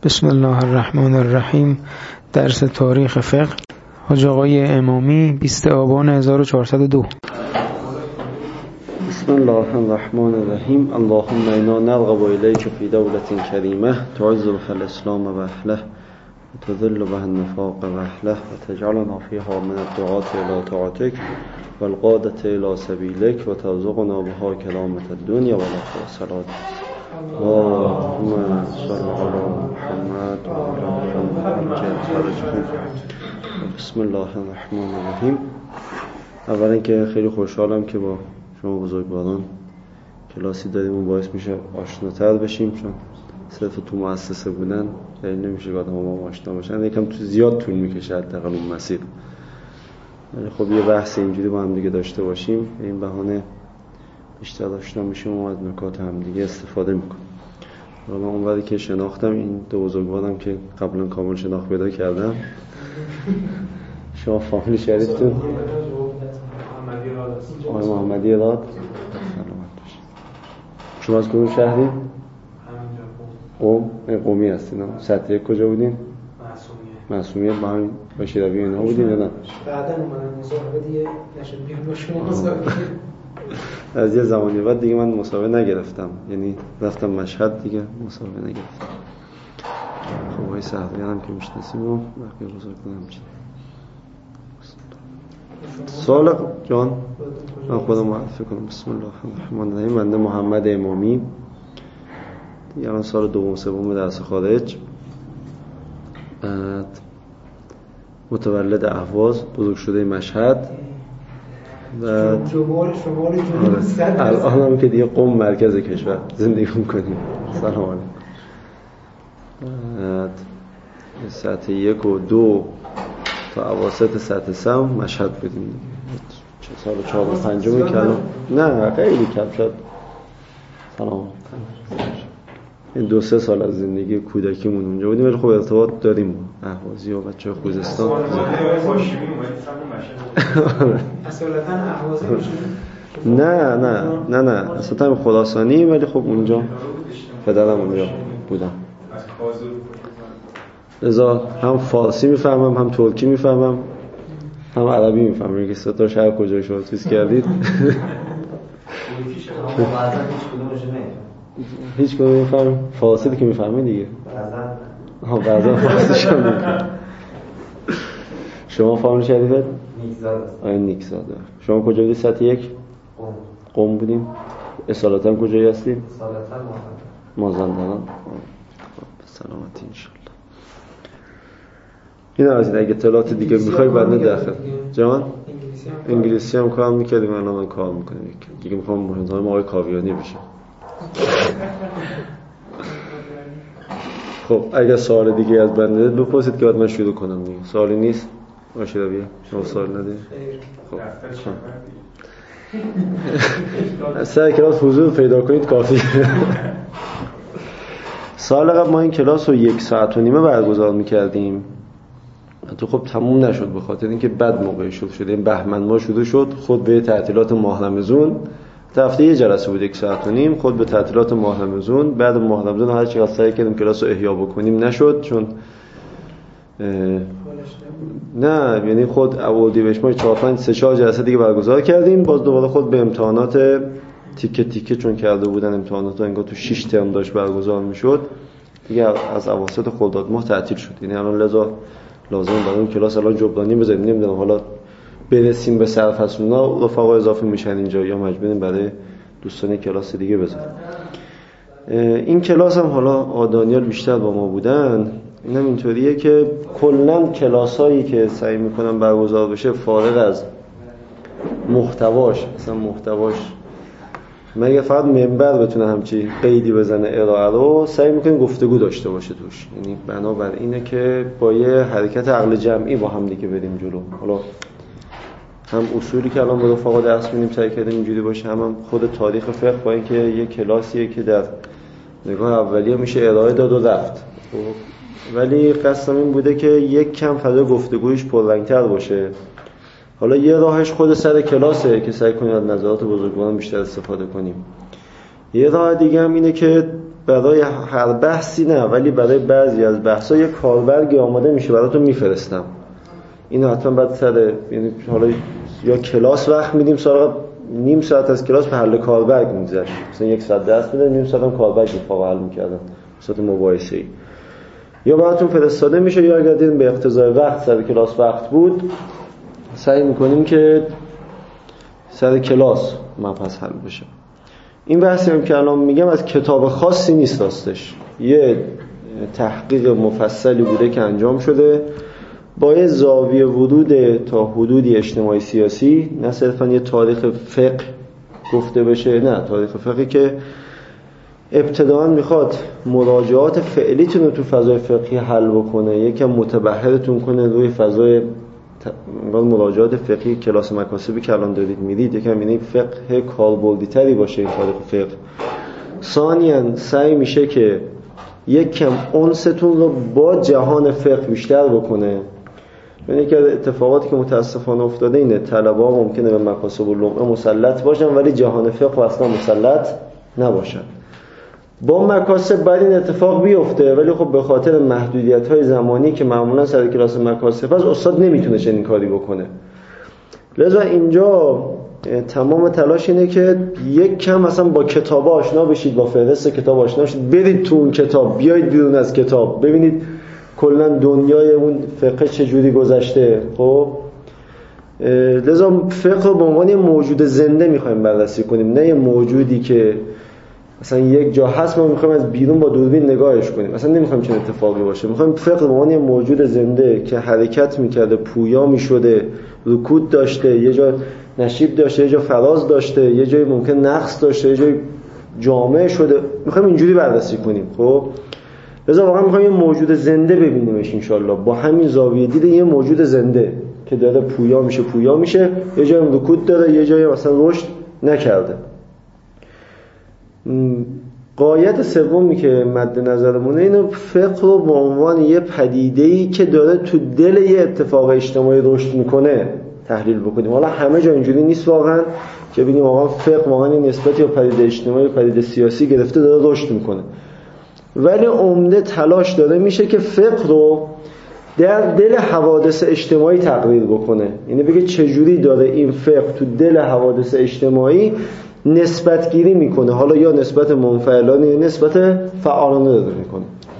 بسم الله الرحمن الرحیم. درس تاریخ فقه حاج آقای امامی 20 آبان 1402. بسم الله الرحمن الرحیم. اللهم انا نرغب الیک فی دولة کریمه تعز بها الاسلام و اهله و تذل بها النفاق و اهله و تجعلنا فیها من الدعاة الی طاعتک و القادة الی سبیلک و ترزقنا بها کرامة الدنیا و الاخرة. اللهم صل علی محمد و علی محمد. بسم الله الرحمن الرحیم. اولا که خیلی خوشحالم که با شما بزرگواران کلاسی داریم و باعث میشه آشناتر بشیم، چون صرف تو مؤسسه بودن خیلی نمیشه که آدم با ما آشنا باشن، یکم تو زیاد طول میکشه حداقل اون مسیر. ولی خب یه بحث اینجوری با هم دیگه داشته باشیم، به این بهانه بیشتر آشنا میشیم و از نکات هم دیگه استفاده میکنیم. من اونوری که شناختم این دو بزرگوارم که قبلا کامل شناخت پیدا کردم. شما فامیل شریفتون؟ آقای محمدی راد. سلامت باشید. شما از کدوم شهری؟ قمی هستین؟ سطح یک کجا بودین؟ معصومیه. با همین باشیروی اینا بودین یا نه؟ بعدا اومدن مصاحبه دیگه نشد بیان با شما مصاحبه. از یه زمانی بعد دیگه من مصاحبه نگرفتم، یعنی رفتم مشهد دیگه مصاحبه نگرفتم. خب آقای صحبیان هم که میشناسیم و بقیه بزرگواران چی؟ سوال جان من خودم معرفی کنم. بسم الله الرحمن الرحیم. من محمد امامی، دیگه الان سال دوم سوم درس خارج، بعد متولد اهواز، بزرگ شده مشهد، بعد شمال الان هم که دیگه قم مرکز کشور زندگی میکنیم. سلام علیکم. بعد سطح 1 و 2 تا اواسط سطح 3 مشهد بودیم. چه سال 4 و 5 که الان نه خیلی کم شد. سلام. این 2-3 سال از زندگی کودکیمون اونجا بودیم، ولی خب ارتباط داریم با اهوازی و بچه خوزستان. اصالتا اهوازی نه اصلا خراسانی، ولی خب اونجا پدرم اونجا بودم. لذا هم فارسی میفهمم، هم ترکی میفهمم، هم عربی میفهمم. که 3 تا شهر کجا شما چیز کردید؟ هیچ کدوم نمیفهمم. فارسی که میفهمید دیگه. بعضا فارسیش هم میفهمم. شما فامیل شریفت؟ نیکزاده. شما کجا بودید؟ سطح 1 قم بودیم. اصالتا کجایی هستید؟ اصالتا مازندران. سلامتی انشالله. این از اگه اطلاعات دیگه میخوای بعد داخل جان انگلیسی هم کار میکردیم، الان من کار میکنم. دیگه میخوام مهندان آقای کاویانی بشم. خب اگه سوال دیگه از بنده بپرسید که بعد من شروع کنم دیگه. سوالی نیست؟ باشه رویه. شما سوال ندید؟ خب سر کلاس حضور پیدا کنید کافی. سال قبل ما این کلاس رو 1.5 ساعت برگزار میکردیم. تو خب تموم نشد به خاطر اینکه بد موقع شد. این بهمن ما شروع شد، خود به تعطیلات ماه رمضان هفته یه جلسه بود 1.5 ساعت، خود به تعطیلات ماه رمضان. بعد ماه رمضان هر چقدر سعی کردیم کلاس رو احیا بکنیم نشد، چون نه یعنی خود اردیبهشت ما 4-5 جلسه دیگه برگزار کردیم. باز دوباره خود به امتحانات تیکه چون کرده بودن امتحانات انگار تو 6 ترم داشت برگزار میشد دیگه، از اواسط خرداد ماه تعطیل شد. یعنی الان لذا لازم برای اون کلاس الان جبرانی بزنیم. نمیدونم حالا برسیم به سرفصلنا رفقا اضافه میشن اینجا یا مجبوریم برای دوستان کلاس دیگه بذاریم. این کلاس هم حالا آدانیال بیشتر با ما بودن. اینم اینطوریه که کلا کلاسایی که سعی میکنم برگزار بشه فارغ از محتواش، مثلا محتواش مگه فقط منبر بتونه همچی قیدی بزنه ارائه رو، سعی میکنیم گفتگو داشته باشه توش. یعنی بنابر اینه که با یه حرکت عقل جمعی با هم دیگه بریم جلو. حالا هم اصولی که الان با رفقا درس می‌دیم سعی کردیم اینجوری باشه، هم خود تاریخ فقه با اینکه یه کلاسیه که در نگاه اولیه میشه ارائه داد و رفت، ولی قصدم این بوده که یک کم فضا گفتگویش پررنگ‌تر باشه. حالا یه راهش خود سر کلاسه که سعی کنیم از نظرات بزرگواران بیشتر استفاده کنیم. یه راه دیگه هم اینه که برای هر بحثی نه، ولی برای بعضی از بحثا یه کاربرگی آماده میشه براتون میفرستم. اینو حتما بعد سر، یعنی حالا یا کلاس وقت میدیم سراغ نیم ساعت از کلاس به حل کاربرگ میگذشت، مثلا 1 ساعت درس میدن، نیم ساعت هم کاربرگ رو حل میکردن صورت مباحثه‌ای، یا براتون فرستاده میشه، یا اگر دیدیم به اقتضای وقت سر کلاس وقت بود سعی میکنیم که سر کلاس مبحث حل بشه. این بحثی هم که الان میگم از کتاب خاصی نیست، راستش یه تحقیق مفصلی بوده که انجام شده با یه زاویه ورود تا حدودی اجتماعی سیاسی، نه صرفا یه تاریخ فقه گفته بشه، نه تاریخ فقهی که ابتداً میخواد مراجعات فعلیتون رو تو فضای فقهی حل بکنه، یکم متبحرتون کنه روی فضای مراجعات فقهی کلاس مکاسبی که الان دارید میدید، یکم یعنی فقه کاربردی تری باشه این تاریخ فقه. ثانیاً سعی میشه که یکم انستون رو با جهان فقه بیشتر بکنه. یعنی یکی از اتفاقاتی که متاسفانه افتاده اینه طلبه‌ها ممکنه به مکاسب و لمعه مسلط باشن ولی جهان فقه اصلا مسلط نباشن. با مکاسب باید این اتفاق بیفته، ولی خب به خاطر محدودیت‌های زمانی که معمولا سر کلاس مکاسب هست استاد نمیتونه چنین کاری بکنه. لذا اینجا تمام تلاش اینه که یک کم مثلا با کتاب آشنا بشید، با فهرست کتاب آشنا شید، برید تو اون کتاب، بیایید بیرون از کتاب ببینید کلا دنیای اون فقه چجوری گذشته. خب لذا فقه رو به عنوان یه موجود زنده میخوایم بررسی کنیم، نه یه موجودی که مثلا یک جا هست ما میخوایم از بیرون با دوربین نگاهش کنیم. مثلا نمیخوایم چنین اتفاقی باشه. میخوایم فقه به عنوان یه موجود زنده که حرکت میکرده، پویا میشده، رکود داشته، یه جا نشیب داشته، یه جا فراز داشته، یه جای ممکن نقص داشته، یه جای جامع شده، میخوایم اینجوری بررسی کنیم. خب لذا واقعا میخوایم یه موجود زنده ببینیمش انشالله، با همین زاویه دید یه موجود زنده که داره پویا میشه، یه جای رکود داره، یه جای مثلا رشد نکرده. قایت سومی که مد نظرمونه اینو فقه رو به عنوان یه پدیده‌ای که داره تو دل یه اتفاق اجتماعی رشد میکنه تحلیل بکنیم. حالا همه جا اینجوری نیست واقعا که ببینیم واقعا فقه واقعا این نسبتی به پدیده اجتماعی و پدیده سیاسی گرفته داره رشد میکنه، ولی عمده تلاش داره میشه که فقه رو در دل حوادث اجتماعی تقریر بکنه. یعنی بگه چجوری داره این فقه تو دل حوادث اجتماعی نسبت گیری میکنه، حالا یا نسبت منفعلانه یا نسبت فعالانه داره میکنه.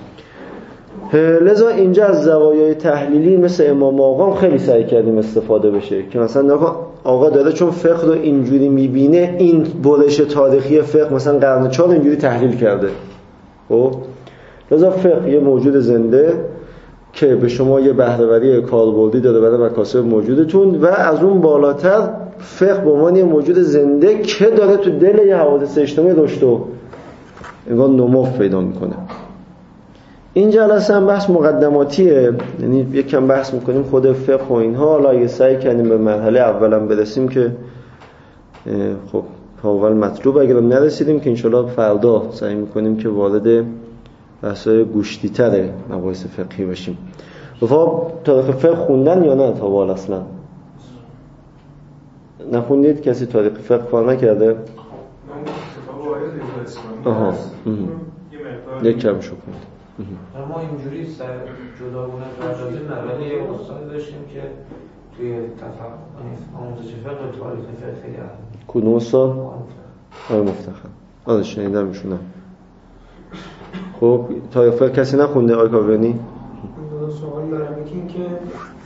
لذا اینجا از زوایای تحلیلی مثل امام آقا خیلی سعی کردیم استفاده بشه که مثلا آقا داره چون فقه رو اینجوری میبینه این برش تاریخی فقه مثلا قرن 4 اینجوری تحلیل کرده. خب لذا فقه یه موجود زنده که به شما یه بهره‌وری کاربردی داده برای مکاسب موجودتون، و از اون بالاتر فقه به عنوان یه موجود زنده که داره تو دل یه حوادث اجتماعی رشد و انگار نمو پیدا میکنه. این جلسه هم بحث مقدماتیه، یعنی یک کم بحث میکنیم خود فقه و اینها. حالا اگه سعی کنیم به مرحله اولا برسیم که خب اول مطلوب، اگر نرسیدیم که انشالله فردا سعی میکنیم که وارد بحث‌های گوشتی‌تر مباحث فقهی بشیم. رفقا تاریخ فقه خوندن یا نه تا حالا اصلا؟ نخوندید؟ کسی تاریخ فقه کار نکرده؟ من کتاب واحد اسلامی هست. یک کم شو خوند. ما اینجوری جداگونه پردازیم نه، ولی یه استاد داشتیم که توی آموزش فقه تاریخ فقهی هست. کدوم استاد؟ آقای مفتخر. آره شنیدم ایشونم. خب تاریخ فقه کسی نخونده آقای کاویانی؟ دو سوال دارم. یکی این که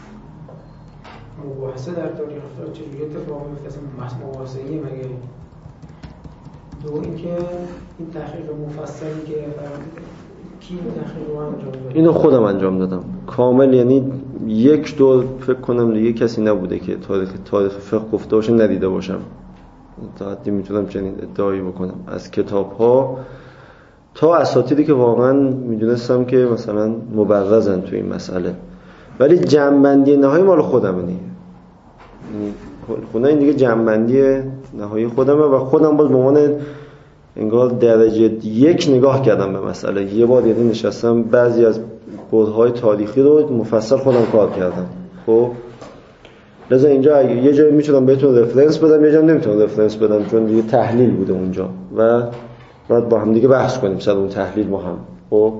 مباحثه در تاریخ فقه چجوری اتفاق میفته، اصلا بحث مباحثه‌ای مگه؟ دو اینکه این تحقیق مفصلی که کی تحقیق رو انجام داد؟ اینو خودم انجام دادم کامل، یعنی یک دور فکر کنم دیگه کسی نبوده که تاریخ فقه گفته باشه ندیده باشم. تا حدی میتونم چنین ادعایی بکنم از کتاب‌ها تا اساتیدی که واقعا میدونستم که مثلا مبرزن تو این مسئله، ولی جمع‌بندی نهایی مال خودمه دیگه. این دیگه جمع‌بندی نهایی خودمه و خودم باز به عنوان انگار درجه 1 نگاه کردم به مسئله. یه بار یعنی نشستم بعضی از بردهای تاریخی رو مفصل خودم کار کردم. خب لذا اینجا یه جایی میتونم بهتون رفرنس بدم، یه جایی نمیتونم رفرنس بدم چون دیگه تحلیل بوده اونجا و باید با هم دیگه بحث کنیم سر اون تحلیل ما هم. خب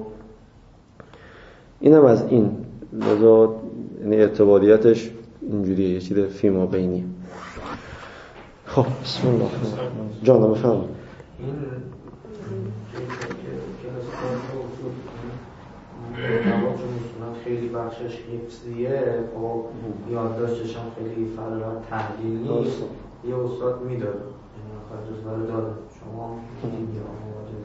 اینم از این لذا یعنی اعتباریتش اینجوریه، یه چیز فیما بینی. خب بسم الله جانم بفهم. این خیلی بخشش حفظیه، خب یادداشتش هم خیلی فرار تحلیل نیست. یه استاد میداد یعنی آخر جزوه داره، شما دیگه مواجه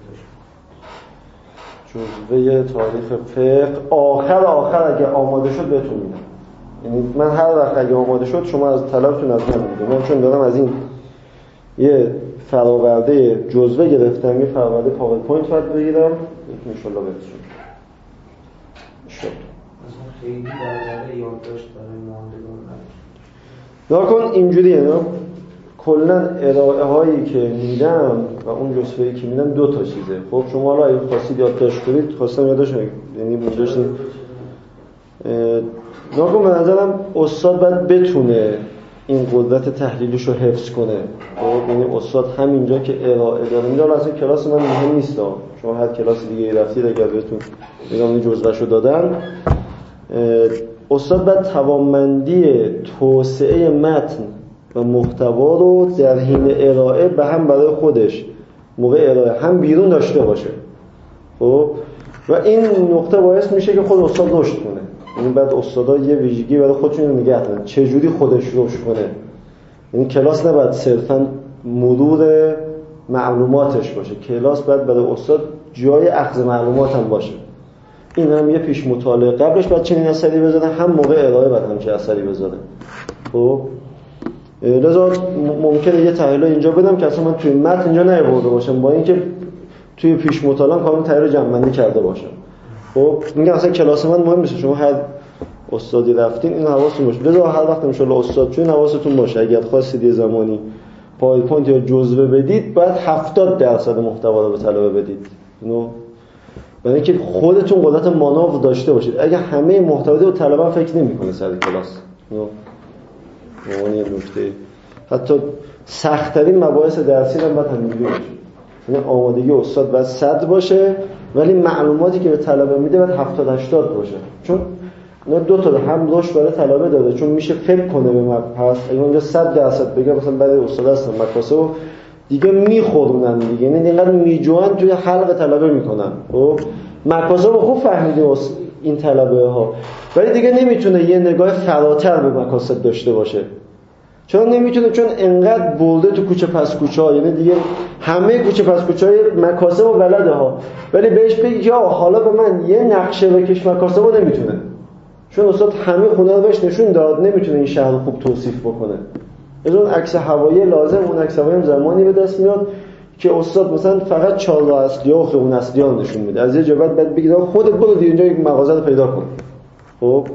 داشت جزوه تاریخ فقه آخر اگه آماده شد بهتون میدم. یعنی من هر وقت اگه آماده شد شما از طلبتون از من میدم. من چون دارم از این یه فراورده جزوه گرفتم، یه فراورده پاورپوینت باید بگیرم ان شاء الله بهتون شد. خیلی درباره یادداشت برای ماندگار نکن اینجوریه. نه کلا ارائه هایی که میدم و اون جزوه‌ای که میدم دو تا چیزه. خب شما حالا اگه خواستید یادداشت کنید، خواستم یادداشت یعنی یادداشت نکن. به نظرم استاد باید بتونه این قدرت تحلیلیشو حفظ کنه. خب یعنی استاد همینجا که ارائه داره، اینجا اصلا کلاس من مهم نیست. شما هر کلاس دیگه رفتید اگر بهتون نگاه جزوه‌شو دادن، استاد باید توانمندی توسعه متن و محتوا رو در حین ارائه به هم برای خودش موقع ارائه هم بیرون داشته باشه. خب و این نقطه باعث میشه که خود استاد رشد کنه. یعنی بعد استادا یه ویژگی برای خودشون نگه دارن چه جوری خودش رشد کنه. یعنی کلاس نباید صرفاً مرور معلوماتش باشه، کلاس باید برای استاد جای اخذ معلومات هم باشه. این هم یه پیش مطالعه قبلش باید چنین اثری بذاره، هم موقع ارائه باید همچین اثری بذاره. خب لذا ممکنه یه تحلیل اینجا بدم که اصلا من توی متن اینجا نیاورده باشم، با اینکه توی پیش مطالعه کاملا تحلیل جمع‌بندی کرده باشم. خب میگم اصلا کلاس من مهم نیست، شما هر استادی رفتین این حواستون باشه. لذا هر وقت ان شاء الله استاد چون حواستون باشه اگر خواستید یه زمانی پاورپوینت یا جزوه بدید، باید 70% محتوا رو به طلبه بدید. اینو برای اینکه خودتون قدرت مانور داشته باشید. اگه همه محتوا رو طلبه فکر نمی‌کنه سر کلاس، اینو یه نکته. حتی سخت‌ترین مباحث درسی هم باید همینجوری باشه. یعنی آمادگی استاد باید 100 باشه، ولی معلوماتی که به طلبه میده باید 70-80 باشه. چون اینا دو تا هم رشد برای طلبه داده، چون میشه فکر کنه به مبحث. اگه اونجا 100% بگه مثلا برای استاد هستن مکاسب دیگه میخورونن دیگه، یعنی اینقدر میجوان توی حلق طلبه میکنن. خب مکاسب خوب فهمیده این طلبه ها، ولی دیگه نمیتونه یه نگاه فراتر به مکاسب داشته باشه. چون نمیتونه، چون انقدر بولده تو کوچه پس کوچه ها، یعنی دیگه همه کوچه پس کوچه های مکاسب و بلده ها، ولی بهش بگی یا حالا به من یه نقشه بکش مکاسب رو نمیتونه، چون استاد همه خونه رو بهش نشون داد، نمیتونه این شهر رو خوب توصیف بکنه. از اون عکس هوایی لازم، اون عکس هوایی هم زمانی به دست میاد که استاد مثلا فقط چهارراه اصلی ها و خیابون اصلی ها نشون میده. از یه جا بعد بگید خودت برو اینجا یک مغازه رو پیدا کن. خب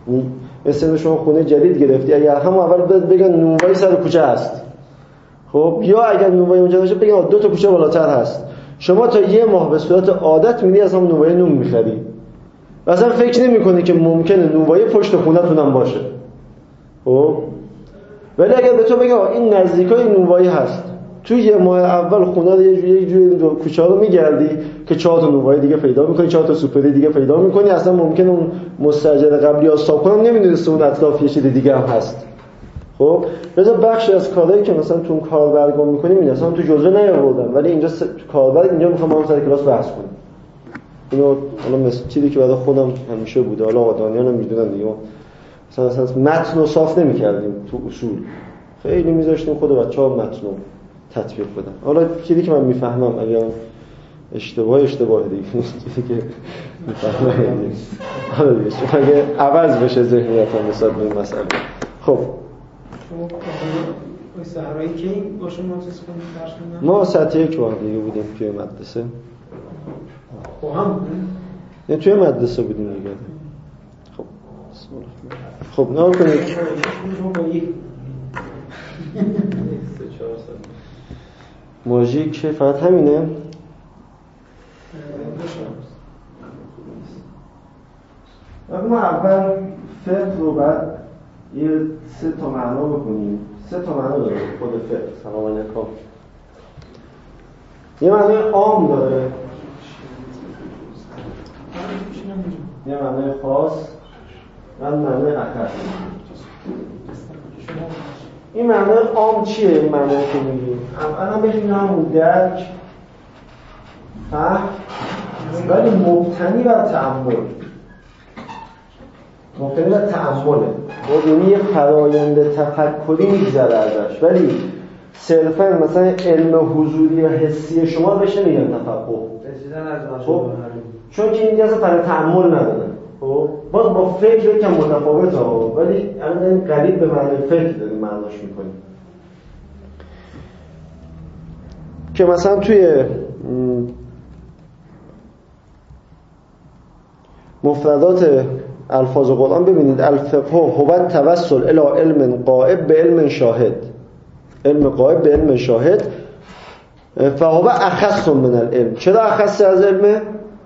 مثلا شما خونه جدید گرفتی، اگر همون اول بگن نونوایی سر کوچه هست، خب یا اگر نونوایی اونجا باشه بگن 2 تا کوچه بالاتر هست، شما تا یه ماه به صورت عادت میری از هم نونوایی نون میخری، اصلا فکر نمی‌کنی که ممکنه نونوایی پشت خونه‌تون هم باشه. خب ولی اگر به تو بگه این نزدیکای نونوایی هست، تو یه ماه اول خونه رو یه جوری کوچه رو میگردی که 4 تا نونوایی دیگه پیدا می‌کنی، 4 تا سوپری دیگه پیدا می‌کنی، اصلا ممکنه اون مستاجر قبلی استاد کنم نمی‌دونسته اون اطراف یه چیز دیگه هم هست. خب لذا بخشی از کارهایی که مثلا تو کاربرگاه می‌کنیم این اصلا تو جزوه نیاوردن، ولی اینجا کاربر اینجا می‌خوام ما سر کلاس بحث کنیم. اینو حالا مثل چیزی که برای خودم همیشه بوده، حالا آدانیان هم می‌دونن دیگه، مثلا متن رو صاف نمی‌کردیم تو اصول، خیلی می‌ذاشتیم خود بچه‌ها متن رو تطبیق بدن. حالا چیزی که من میفهمم اگر اشتباه دیگه چیزی که میفهمم حالا دیگه چون اگه عوض بشه ذهنیتم نسبت به این مسئله. خب شما صحرایی که با شما چیز کنید درس میدن؟ ما سطح 1 با هم دیگه بودیم توی مدرسه. با هم بودیم؟ نه توی مدرسه بودیم دیگه. خب خب نه کنید ماژیک که فقط همینه؟ ما اول فقه رو بعد یه 3 تا معنا بکنیم. 3 تا معنا داره خود فقه. سلام علیکم. یه معنای عام داره، یه معنای خاص، من معنای اخص. این معنای عام چیه؟ این معنای که میگیم اولا بهش همون درک، فهم، ولی مبتنی بر تأمل. مبتنی بر تأمله، یعنی یه فرایند تفکری میگذره ازش، ولی صرفا مثلا علم حضوری و حسی شما بهش نمیگن تفقه. خب چون که این دیگه اصلا فرایند تأمل نداره. خب باز با فکر یکم متفاوته، ولی الان قریب به معنای فکر داریم معناش میکنیم. که مثلا توی مفردات الفاظ قرآن ببینید الفقه هو التوسل الی علم غائب به علم شاهد، علم غائب به علم شاهد، فهو اخص من العلم. چرا اخص از علمه؟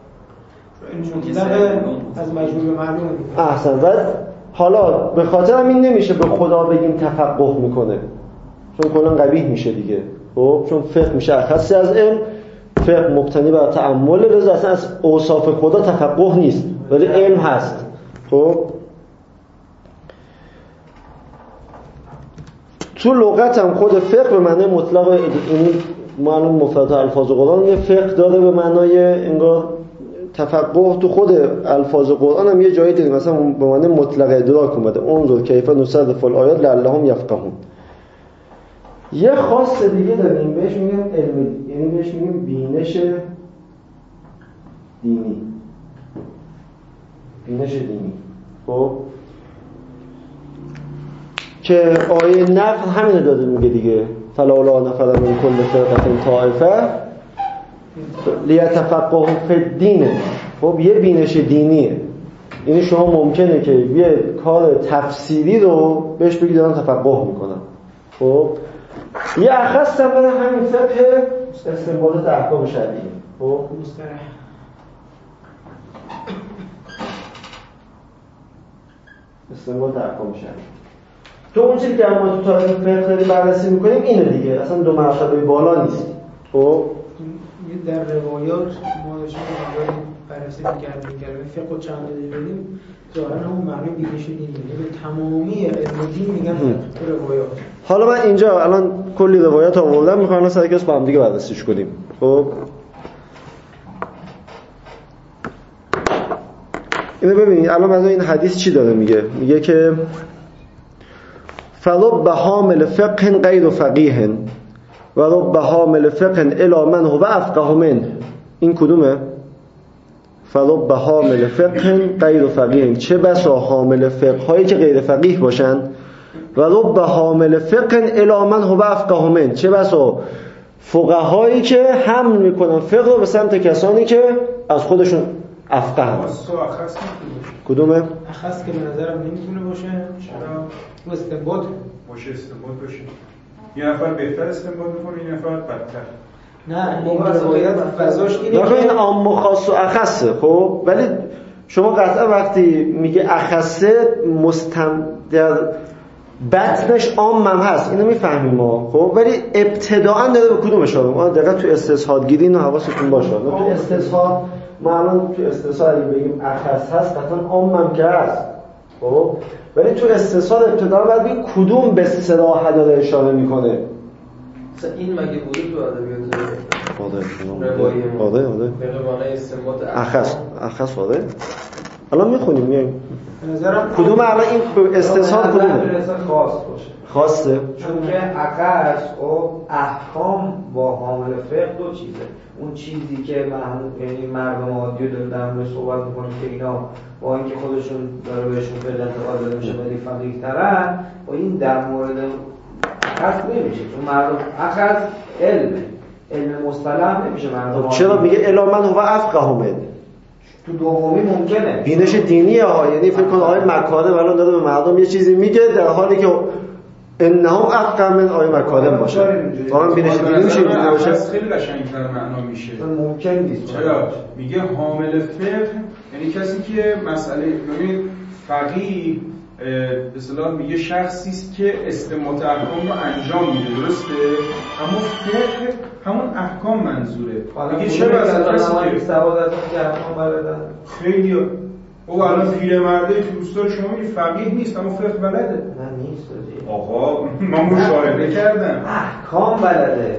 از مجموع معلومه. احسن. و حالا به خاطر همین نمیشه به خدا بگیم تفقه میکنه، چون کلا قبیح میشه دیگه. خب چون فقه میشه اخص از علم، فقه مبتنی بر تأمل، لذا اصلا از اوصاف خدا تفقه نیست ولی علم هست. خب تو لغت هم خود فقه به معنی مطلق، این معلوم مفرد الفاظ قرآن یه فقه داره به معنای انگار تفقه. تو خود الفاظ قرآن هم یه جایی داریم مثلا به معنی مطلق ادراک اومده، انظر کیف نصرف الآیات لعلهم یفقهون. یه خاص دیگه داریم بهش میگن علم، یعنی بهش میگن بینش دینی. بینش دینی. خب که آیه نفل همینو داده میگه دیگه، فلولا نفر من کل فرقه طائفه لیتفقهوا فی الدین. خب یه بینش دینیه، یعنی شما ممکنه که یه کار تفسیری رو بهش بگید دارن تفقه میکنن. خب یه اخص هم برای همین فقه استنباطات احکام شرعیه. خب استنباط احکام شرعی تو اون چیزی که ما تو تاریخ فقه داریم بررسی میکنیم اینه دیگه، اصلا دو مرتبه بالا نیست. خب در روایات ما داشتیم بررسی می‌کردیم فقه چند دیدیم ظاهرا همون معنی بینش دینی، یعنی تمامی علم دین میگن تو روایات. حالا من اینجا الان کلی روایات آوردم، میخوام سر کلاس با هم دیگه بررسیش کنیم. خب اینو ببینید الان مثلا این حدیث چی داره میگه؟ میگه که فرب حامل فقه غیر فقیه و رب حامل فقه الی من هو افقه من. این کدومه؟ فرب حامل فقه غیر فقیه، چه بسا حامل فقه هایی که غیر فقیه باشن، و رب حامل فقه الی من هو افقه من، چه بسا فقهایی که حمل میکنن فقه رو به سمت کسانی که از خودشون افقه هم. کدومه؟ اخص که به نظرم نمیتونه باشه. چرا؟ و استنباط باشه، استنباط باشه. یه نفر بهتر استنباط میکنه، یه نفر بدتر. نه این روایت فضاش اینه که این عام و خاص و اخصه. خب ولی شما قطعا وقتی میگه اخصه در بطنش عام هم هست، اینو میفهمیم ما. خب ولی ابتداءً داره به کدوم اشاره میکنه؟ دقیقاً تو استشهاد گیری اینو حواستون باشه. تو استشهاد معلوم تو استشهاد اگه بگیم اخص هست قطعاً عام هم که هست. خب ولی تو استشهاد ابتداءً باید بگیم کدوم به صراحت داره اشاره میکنه. مثلا این مگه بوده تو ادبیات آره به قوانین استنباط اخص آره. الان میخونیم میایم نظرم کدوم الان این استثناء کدومه؟ خاص باشه. خاصه چون که اخص و احکام با حامل فقه دو چیزه. اون چیزی که یعنی مردم عادی رو در مورد صحبت میکنه که اینا با اینکه خودشون داره بهشون فقه انتقال داده میشه ولی فقیه ترن، و این در مورد اخص نمیشه، چون مردم اخص علم مصطلح نمیشه مردم. چرا میگه الی من هو افقه من؟ تو دومی ممکنه بینش دینیه ها، یعنی فکر کن آقای مکارم الان داره به مردم یه چیزی میگه در حالی که انهم افقه من آقای مکارم باشه. واقعا بینش دینی میشه اینجوری باشه. خیلی قشنگ‌تر معنا میشه. ممکن نیست. چرا؟ میگه حامل فقه یعنی کسی که مسئله، ببین فقیه به اصطلاح میگه شخصی است که استنباط احکام رو انجام میده، درسته؟ اما فقه همون احکام منظوره. میگه چرا اصلا کسی که سوادت احکام بلدن خیلی او الان پیرمرده تو روستا شما میگی فقیه نیست اما فقه بلده. نه نیست آقا من مشاهده کردم احکام بلده.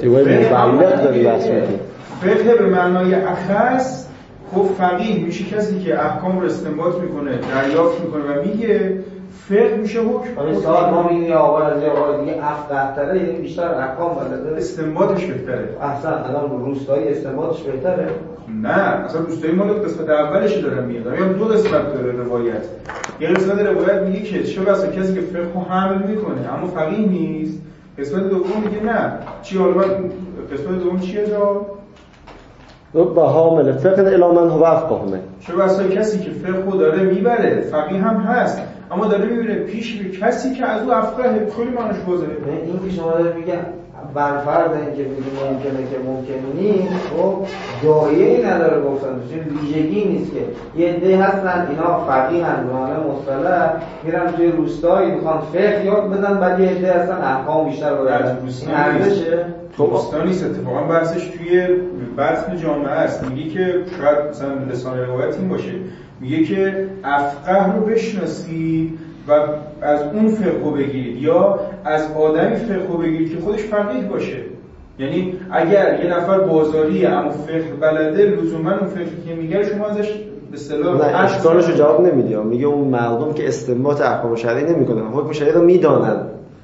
فقه به معنای اخص. خب فقیه میشه کسی که احکام رو استنباط میکنه، دریافت میکنه و میگه. فقه میشه حکم. مثلا ما میگیم آقا از آقا دیگه افقه تره، یعنی بیشتر احکام بلده، استنباطش بهتره. احسن. الان روستایی استنباطش بهتره؟ نه، اصلا روستایی مال قسمت اولش دارم میگم. یا دو قسمت داره روایت. یه قسمت روایت میگه که چه بسا کسی که فقه رو حمل میکنه اما فقیه نیست. قسمت دوم میگه نه. چی حالا قسمت دوم چیه جا؟ رب حامل فقه الی من هو افقه منه. چه بسا کسی که فقه رو داره میبره، فقیه هم هست، اما داره میبره پیش به کسی که از او افقه. خیلی معنیش واضحه. این که شما داره میگن برفرض اینکه میگیم ممکنه که ممکن نیست، خب دایه‌ای نداره گفتن، چون ویژگی نیست که یه عده هستن اینا فقیه هستن به معنی مصطلح، میرن توی روستایی میخوان فقه یاد بدن، بعد یه عده هستن احکام بیشتر بلدن. این ارزشه؟ خب دوستان نیست. اتفاقا بحثش توی بطن جامعه است. میگه که شاید مثلا لسان روایت این باشه، میگه که افقه رو بشناسید و از اون فقه رو بگیرید، یا از آدمی فقه رو بگیرید که خودش فقیه باشه. یعنی اگر یه نفر بازاریه اما فقه بلده، لزوما اون فقه که میگه شما ازش به اصطلاح نه اشکالش رو جواب نمیدی. میگه اون مردم که استنباط احکام شرعی نمیکنن، حکم شرعی رو میدانن.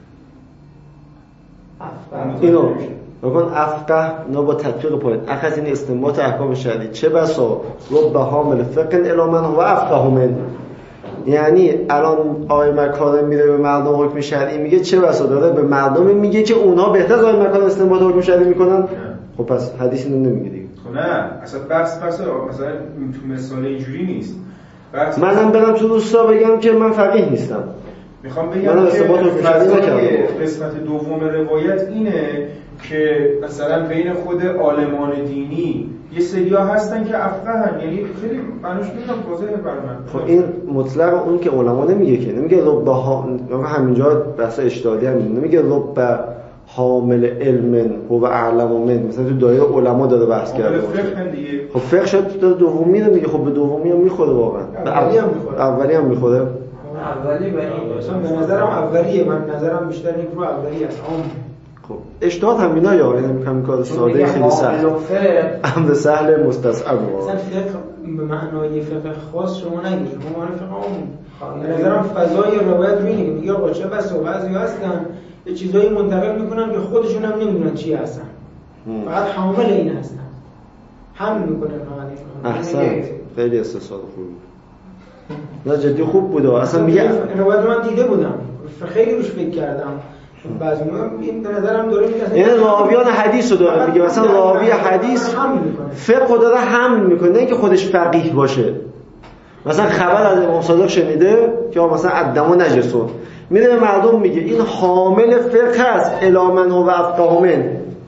اینو بکن افقه نه با تطبیق پایین اخذ این استنباط احکام شرعی. چه بسا رب حامل فقه الی من هو افقه من. یعنی الان آقای مکارم میره به مردم حکم شرعی میگه، چه بسا داره به مردم میگه که اونها بهتر از آقای مکارم استنباط حکم شرعی میکنن. خب پس حدیث اینو نمیگه دیگه. خب نه اصلا بحث مثلا تو مثال اینجوری نیست. منم برم تو روستا بگم که من فقیه نیستم. میخوام بگم که قسمت دوم روایت اینه که مثلا بین خود عالمان دینی یه سریا هستن که افقهن، یعنی خیلی منوش میگم واضحه برای من. خب این مطلق اون که علما نمیگه که، نمیگه رب همینجا بحث اجتهادی هم نمیگه رب حامل علم و اعلم من، مثلا تو دایره علما داره بحث کرده. خب فقه شد تو دومی رو میگه. خب به دومی هم میخوره واقعا، اولی هم میخوره. اولی به نظرم اولیه، من نظرم بیشتر این رو اولی است. خب اجتهاد هم اینا یا یعنی میگم کار ساده خیلی سخت، امر سهل مستصعب. مثلا فقه به معنای فقه خاص شما نگید، شما معنی فقه عمومی. به نظرم فضای روایت میگه میگه آقا چه بس بعضی هستن یه چیزایی منتقل میکنن که خودشون هم نمیدونن چی هستن، فقط حامل این هستن، حمل میکنن فقط. احسن، خیلی استفاده خوبی. نه جدی خوب بود. اصلا میگه روایت من دیده بودم، خیلی روش فکر کردم. بعضی این به نظرم داره میگه یعنی راویان حدیث رو داره میگه، مثلا راوی حدیث فقه رو داره حمل میکنه، نه اینکه خودش فقیه باشه. مثلا خبر از امام صادق شنیده که مثلا الدم نجسون، میره به مردم میگه این حامل فقه است الی من هو افقه من.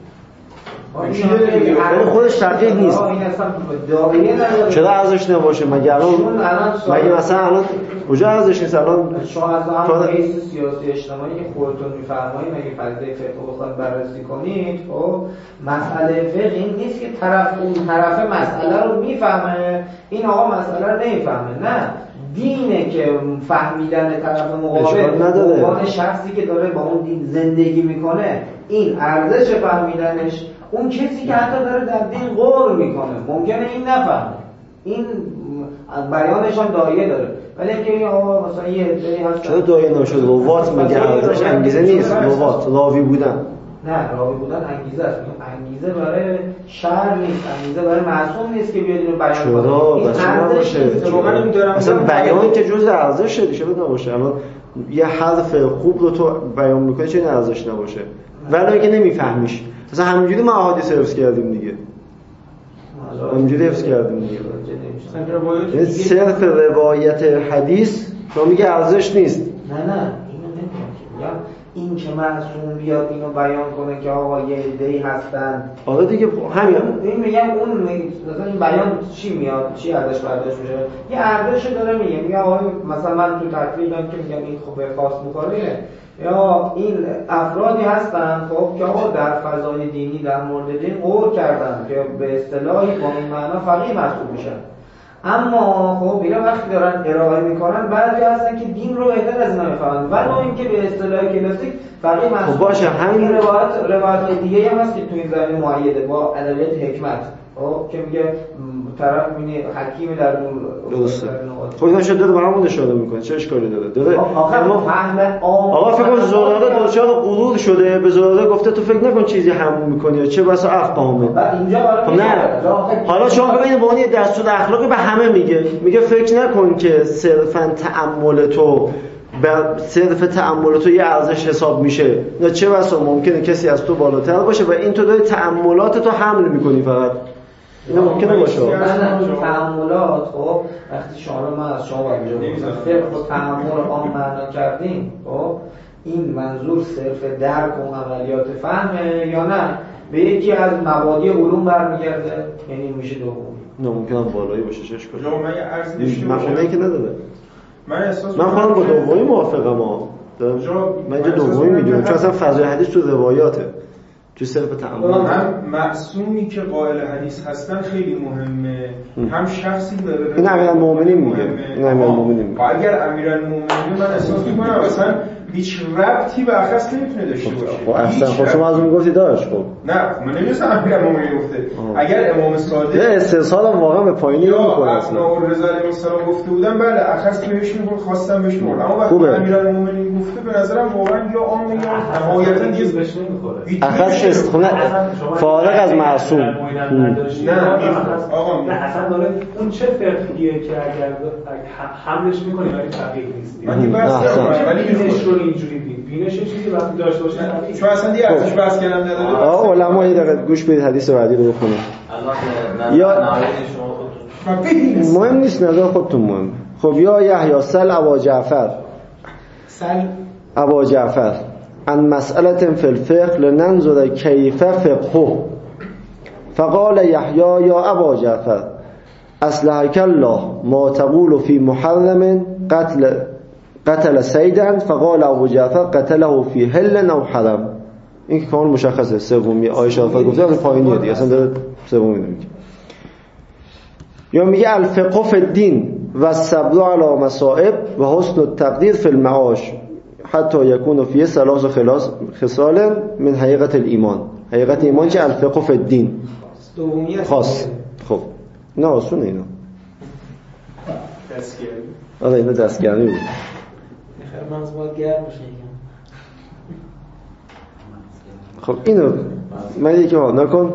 یعنی خودش فقیه نیست. چرا ارزش نباشه؟ مگه مثلا الان کجا ارزش نیست؟ الان شما از حیث سیاسی اجتماعی خودتون میفرمایید اگه فرضیه فقه رو بخواید بررسی کنید، خب مسئله فقه این نیست که اون طرف مسئله رو میفهمه، این آقا مسئله رو نمیفهمه. نه، دینه که فهمیدن طرف مقابل عنوان شخصی که داره با اون دین زندگی میکنه این ارزش فهمیدنش. اون کسی که حتی داره در دین غور میکنه ممکنه این نفهمه، این بیانش هم دایه داره، ولی اینکه این آقا مثلا یه عده‌ای هست. چرا دایه نشد؟ روات مگه ارزش انگیزه نیست؟ روات راوی بودن. نه، راوی بودن انگیزه است. انگیزه برای شر نیست، انگیزه برای معصوم نیست که بیاد اینو بیان کنه. چرا باشه؟ اصلا بیان که جزء ارزشه دیگه، چرا نباشه؟ الان یه حرف خوب رو تو بیان میکنی چه ارزش نباشه؟ ولی اگه نمیفهمیش، مثلا همینجوری ما احادیث حفظ کردیم دیگه، همینجوری حفظ کردیم دیگه. یعنی صرف روایت حدیث شما میگه ارزش نیست. نه اینو نمیگم. این که معصوم بیاد اینو بیان کنه که آقا یه عده‌ای هستن. آره دیگه همین این میگم اون مثلا این بیان چی میاد، چی ازش برداشت میشه؟ یه ارزشی داره میگه آقا مثلا من تو تکلیفم که میگم این خب خاص میکنه، یا این افرادی هستن خب که آقا در فضای دینی در مورد دین قول کردن که به اصطلاحی با این معنا فقیه محسوب میشن، اما خب اینا وقتی دارن ارائه میکنن بعضی هستن که دین رو بهتر از اینا میفهمن، ولی اینکه به اصطلاح کلاسیک فقیه محسوب. خب باشه همین روایت دیگه هم هست که تو این زمینه مؤیده با ادبیات حکمت که میگه طرف میینه حکیم در اون درسته. خب اینا شده برامون اشاره میکنه چه اشکالی داره آخه فهم آقا فکر کن زراره دچار غرور شده، به زراره گفته تو فکر نکن چیزی همون میکنی یا چه بسا افهمه. اینجا نه حالا شما ببینید به اون دستور اخلاقی به همه میگه فکر نکن که صرفا تأمل تو یه ارزش حساب میشه، نه چه بسا ممکنه کسی از تو بالاتر باشه و این تو داری تأملات تو حمل میکنی فقط. اینا ممکنه باشه. من تأملات خب وقتی شما من از شما اینجا فقه و تأمل عام معنا کردیم، خب این منظور صرف درک و عملیات فهمه یا نه به یکی از مبادی علوم برمیگرده؟ یعنی میشه دوم. نه ممکنه بالایی باشه چه اشکالی. من یه عرض داشته باشم. من که نداره. من خودم با دومی موافقم من اینجا دومی میدونم چون اصلا فضای حدیث تو روایاته تو صرف تأمل. هم معصومی که قائل حدیث هستن خیلی مهمه، هم شخصی داره این امیرالمومنین میگه. اگر امیرالمومنین من احساس میکنم اصلا هیچ ربطی به اخص نمیتونه داشته باشه. اصلا خب شما از اون میگفتی داشت. خب نه من نمی‌دونم امیرالمومنین گفته. اگر امام صادق یه استرسال هم واقعا به پایینی نمی‌کنه اصلا رضا علیه السلام گفته بودن بله اخص بهش میگفت خواستم بهش میگفت، اما وقتی امیرالمومنین گفته به نظرم واقعا یا عامه یا نهایتاً دیگه بهش نمیخوره. اخص استخونه فارغ از معصوم. نه آقا اصلا داره اون چه فقهیه که اگر حملش می‌کنی ولی فقیه نیست. ولی بینش رو اینجوری بینش چیزی وقتی داشته باشه چون اصلا دیگه ارزش بحث کردن نداره. آقا علما یه دقیقه گوش بدید حدیث بعدی رو بخونید. یا مهم نیست نظر خودتون مهم. خب یا یحیی سل ابا جعفر عن مسئله فی الفقه لننظر کیف فقهه فقال یحیی یا ابا جعفر اصلحک الله ما تقول فی محرم قتل سیدا فقال ابو جعفر قتله فی حل او حرم. این که کامل مشخصه. سومی عایشه گفته از پایینیه دیگه اصلا داره سومی نمیگه. یا میگه الفقه فی الدین و الصبر علی مصائب و حسن التقدیر فی المعاش حتی یکون فی ثلاث خصال من حقیقت الایمان. حقیقت ایمان چه؟ الفقه فی الدین خاص. خب نه آسونه اینا دستگیری. آره اینا دستگیری بود. خیلی منظور باید گرم بشه خب اینو من یکی ها نکن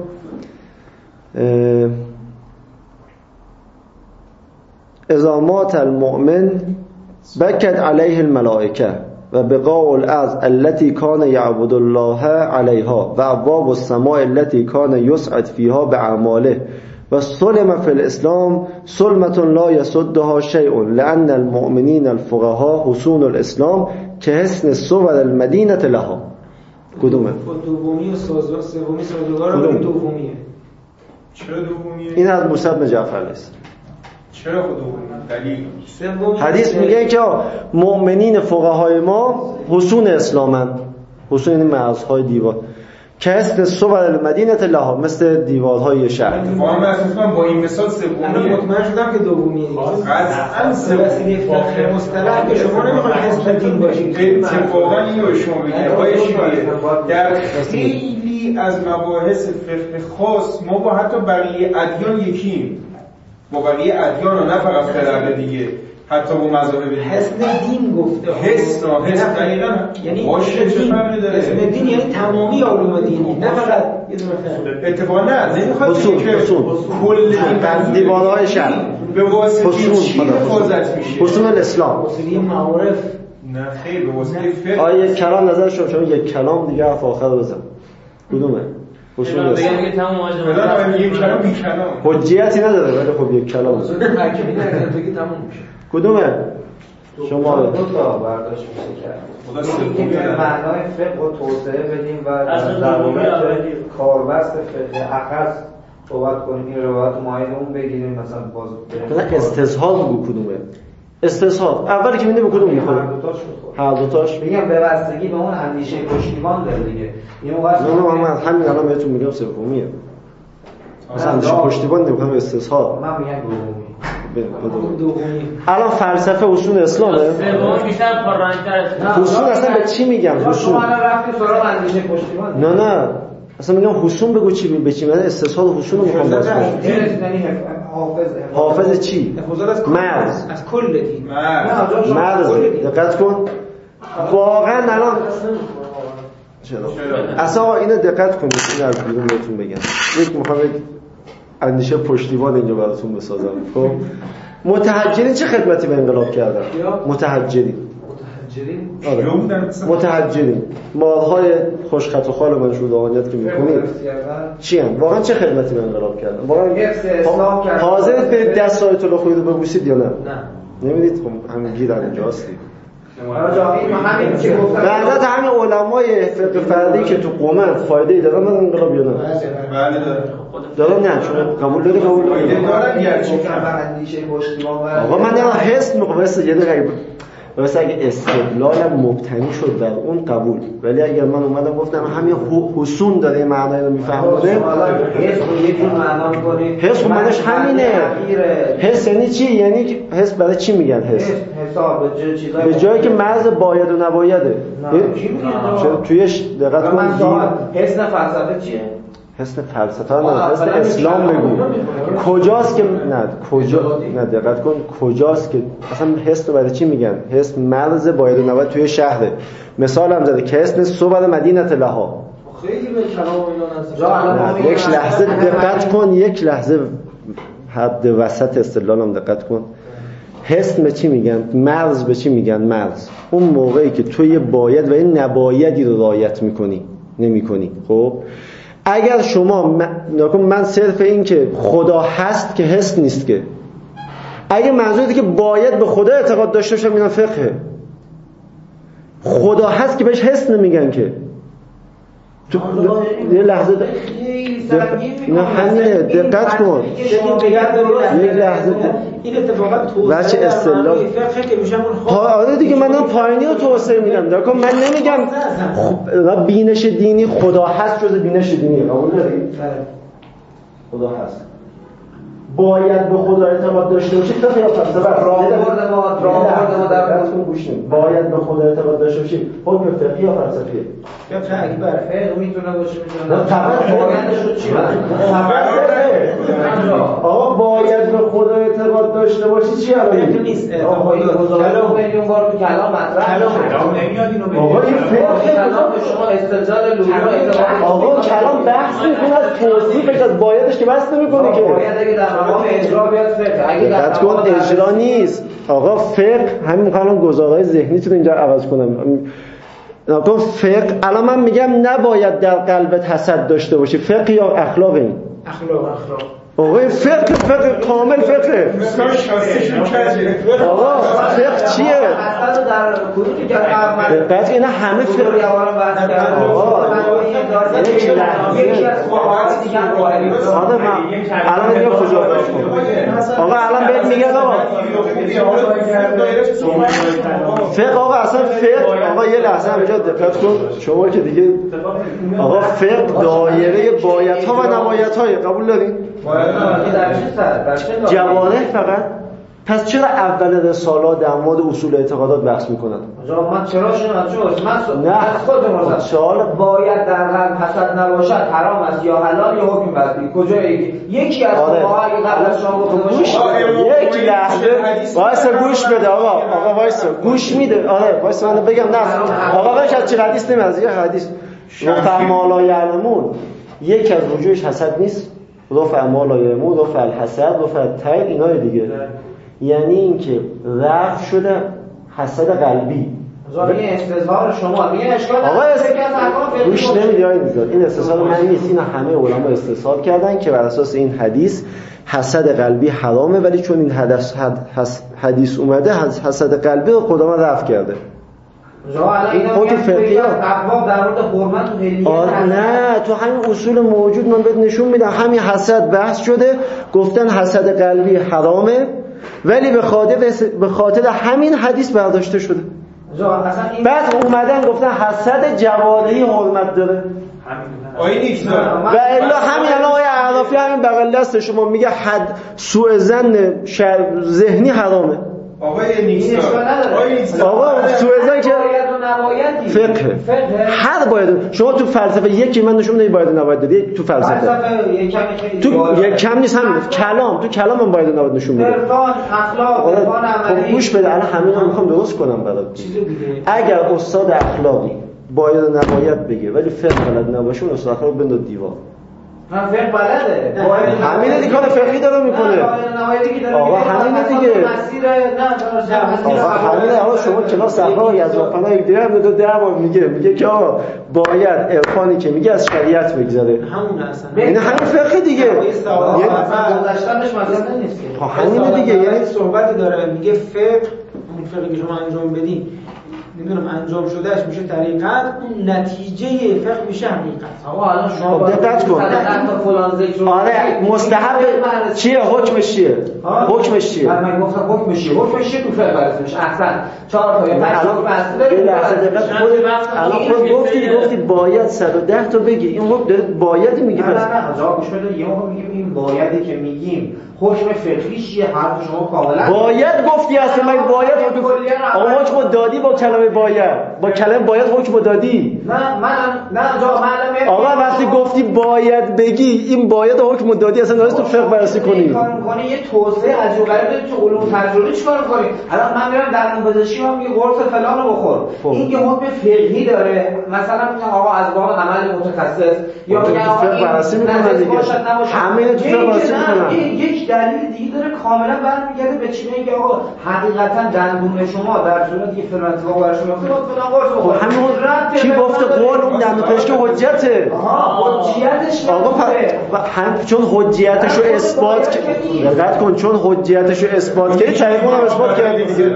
اذا مات المؤمن بکت علیه الملائکه و بقاء الارض التي كان يعبد الله عليها و ابواب السماء التي كان يسعد فيها باعماله و سلم في الاسلام سلمة لا يسدها شيء لان المؤمنين الفقهاء حصون الاسلام كحصن صور المدينه لها. کدومه؟ دومی و سومی سازگار رو دومیه. چرا دومیه؟ این از موسی بن جعفر است. چرا دومی؟ دلیل حدیث میگه که مؤمنین فقهای ما حصون اسلامن. حصون یعنی مرزهای دیوار که هست صور المدینه لها، مثل دیوارهای شهر. واقعا من احساس کنم با این مثال سومیه. من مطمئن شدم که دومیه. قطعاً سومیه. فقه مصطلح که شما نمیخواید حسب دین باشید. اتفاقاً اینو به شما میگم آقای شیعه در خیلی از مباحث فقه خاص ما با حتی بقیه ادیان یکیم. با بقیه ادیان و نه فقط فرق دیگه، حتی با مذاهب دیگه. حسن دین گفته. حس دقیقاً یعنی باشه چه فرقی داره؟ حسن دین یعنی تمامی علوم دینی، نه فقط یه دونه فرق. اتفاقاً نمیخواد که کل این دیوانهای شهر به واسطه چی حفاظت میشه؟ حصون الاسلام. واسطه معارف. نه خیر به واسطه فقه. آیه کلام نظر شما یک کلام دیگه حرف آخر بزن. کدومه؟ حصون الاسلام. دیگه تمام واجبه. یک کلام بی کلام. حجیتی نداره ولی خب یک کلام. حکیمی نه دیگه تمام میشه. کدومه؟ شما دو تا برداشت میشه کرد. اینکه به معنای فقه رو توسعه بدیم و از ضرورت کاربست فقه اخص صحبت کنیم، این روایت مایل اون بگیریم، مثلا باز استصحاب بگو کدومه؟ استصحاب اولی که می‌بینی به کدوم می‌خوره؟ هر دوتاش میگم به بستگی به اون اندیشه پشتیبان داره دیگه. اینو واسه من همین الان بهتون میگم سومیه. مثلا اندیشه پشتیبان نمی‌کنم استصحاب. من میگم دومی. الان فلسفه اصول اسلامه. سوم بیشتر پررنگ‌تره. اصول اصلا به چی میگم؟ اصول. شما الان رفتید سراغ اندیشه پشتیبان. نه اصلا میگم حصول بگو چی به چی؟ من استصحاب حصول رو میخوام باز کنم. حافظ چی؟ مرز از کل دین. مرز دقت کن. واقعا الان اصلا آقا اینو دقت کنید، این از بیرون بهتون بگم. یک میخوام اندیشه پشتیبان اینجا براتون بسازم. خب متحجرین چه خدمتی به انقلاب کردن؟ متحجرین متحجرین مالهای خوشخط و خال منشور دهانیت که میکنید چی هم؟ واقعا چه خدمتی به انقلاب کردن؟ واقعا حاضرت به دست آیت الله خویی رو ببوسید یا نه؟ نمیدید؟ خب همین گیر اینجاست. بعدت همین علمای فقه فردی که تو قومن فایده‌ای دارن من انقلاب یا نه؟ بله دارن. نه چون قبول داره قبول آقا من نه حس میخوام یه دقیقه واسه اگه استدلالم مبتنی شد در اون قبول، ولی اگر من اومدم گفتم همین حسون داره معنایی رو میفهمونه حس رو یه جور معنا می‌کنی. حس معنیش همینه. حس یعنی چی؟ یعنی حس برای چی میگن حس؟ حساب به جایی که مرز باید و نبایده. تویش دقت کن. حس فلسفه چیه؟ حسن فلسفه نه، حسن اسلام بگو. کجاست که نه کجا نه دقت کن کجاست که اصلا حس رو برای چی میگن؟ حس مرز باید و نباید توی شهره. مثال هم زده که حسن صبر مدینه لها. خیلی به کلام اینا نزدیک. یک لحظه دقت کن، یک لحظه حد وسط استدلالم دقت کن. حسن به چی میگن؟ مرز به چی میگن؟ مرز اون موقعی که توی باید و این نبایدی رو رعایت نمی‌کنی. خب اگر شما من صرف این که خدا هست که حس نیست که. اگه منظوری که باید به خدا اعتقاد داشته باشم میگن فقه. خدا هست که بهش حس نمیگن که. تو یه لحظه نه همینه دقت کن. یک لحظه این اتفاقا توسعه استدلال فقه که میشم اون آره دیگه من پایینی رو توسعه میدم. دقت کن من نمیگم خب بینش دینی خدا هست جز بینش دینی. قبول داری؟ خدا هست. باید به خدا اعتقاد داشته باشید تا یا فلسفه راهبرد ما در گوش نید. باید به خدا اعتقاد داشته باشید. حکم فقهی یا فلسفی؟ فقه اکبر. فقه میتونه باشه میتونه. بایدش رو چی آقا باید به خدا اعتقاد داشته باشی چی الان نیست. آقا این کلام میلیون بار تو کلام مطرح کلام نمیاد اینو بگید. آقا این فقه کلام به شما استدلال لزوم آقا کلام بحث میکنه از توصیفش از بایدش که بحث نمیکنه که باید اگه در مقام اجرا بیاد فقه اگه در مقام اجرا نیست. آقا فقه همین الان گزارهای ذهنیتون اینجا عوض کنم. نکن فقه الان من میگم نباید در قلبت حسد داشته باشی. فقه یا اخلاق این؟ اخلاق. آقا این فقه کامل فقه. آقا فقه چیه؟ حسد در کدومی که دقت اینا همه فقه آقا یکی از قواعد دیگه الان میگم کجا آقا الان بهت میگم فقه آقا اصلا فقه آقا یه لحظه همینجا دقت کن شما که دیگه آقا فقه دایره بایدها و نبایدهای قبول دارین؟ جوانه فقط پس چرا اول رسالات در مورد اصول اعتقادات بحث میکنن؟ من چرا من نه خودم سوال باید در قلب حسد نباشد حرام است یا حلال یا حکم بدی کجا یکی از فقهای قبل از شما گفته یک لحظه وایسا گوش بده آقا وایسا گوش میده آره وایسا من بگم نه آقا از چه حدیث نمیاد یه حدیث رفع ما لا یعلمون یک از وجوهش حسد نیست رفع ما لا یعلمون رفع الحسد رفع التیر اینای دیگه یعنی اینکه رفع شده حسد قلبی این استظهار شما میگه اشکال آقا گوش نمیدی آقا این استظهار من نیست اینا همه علما استظهار کردن که بر اساس این حدیث حسد قلبی حرامه، ولی چون این حدیث اومده حسد قلبی رو خدا من رفع کرده. این حکم فقهی ابواب در مورد حرمت و هلیت نه، تو همین اصول موجود من بهت نشون میدم. همین حسد بحث شده، گفتن حسد قلبی حرامه ولی به خاطر همین حدیث برداشته شده. بعد اومدن گفتن حسد جواری حرمت داره. آیه نیست و الا همین الان آیه اعرافی همین بغل دست شما میگه سوء ظن ذهنی حرامه. آقای نیست آقا سوء ظن که فقه هر باید شما تو فلسفه یکی من نشون میدم باید نباید دادی تو فلسفه تو یک کم نیست، همین تو کلام من باید نباید نشون میدم. عرفان اخلاق عرفان عملی گوش بده، الان همین رو میخوام درست کنم برات. اگر استاد اخلاقی باید نباید بگه ولی فقه بلد نباشه اون استاد اخلاق بنداز دیوار. من فقه بلده. همینه دیگه، کار فقهی داره میکنه. آقا همینه دیگه. آقا همینه. آقا شما کلاس اخلاق از واقعا یک بار میگه که آقا باید عرفانی که میگه از شریعت بگذره. همون اصلا. این همین فقه دیگه. گذاشتنش مثلا نیست که. همینه دیگه. یعنی صحبتی داره میگه فقه، اون فقهی که شما انجام بدین نمیدونم انجام شدهش میشه طریقت، اون نتیجه فقه میشه حقیقت. آقا الان شما دقت کن. آره مستحب چیه؟ حکمش چیه؟ حکمش چیه؟ من گفتم حکمش چیه؟ حکمش چیه تو فقه بررسی میشه. اصلا 4 تا یا 5 تا اصل داره. یه لحظه دقت کن. الان گفتی باید 110 تا بگی. این حکم داره بایدی میگه. نه جواب گوش بده. یه موقع میگیم این بایدی که میگیم حکم فقهی چیه؟ حرف شما کاملا باید گفتی اصلا من باید آقا حکم دادی با کلمه باید، با کلمه باید حکم دادی. نه آقا وقتی گفتی باید بگی این باید حکم دادی اصلا ناراضی تو فقه بررسی کنی. یه توسعه عجیب غریب تو علوم تجربی چیکار کنی؟ الان من میرم در پزشکی من میگه قرص فلان رو بخور. این که حکم فقهی داره، مثلا میگم آقا از باب عمل متخصص یا میگم آقا فقه بررسی میکنه دیگه. همین تو فقه بررسی میکنه. یک دلیل دیگه داره کاملا برمیگرده به چی میگه آقا حقیقتا دندون شما در صورتی که فلان اتفاق برای شما افتاد فلان قرص بخور. همین کی گفته قول اون دندون پزشکی حجته؟ حجیتش آقا چون حجیتشو اثبات دقت کن، چون حجیتشو اثبات کردی طریق اونم اثبات کردی دیگه.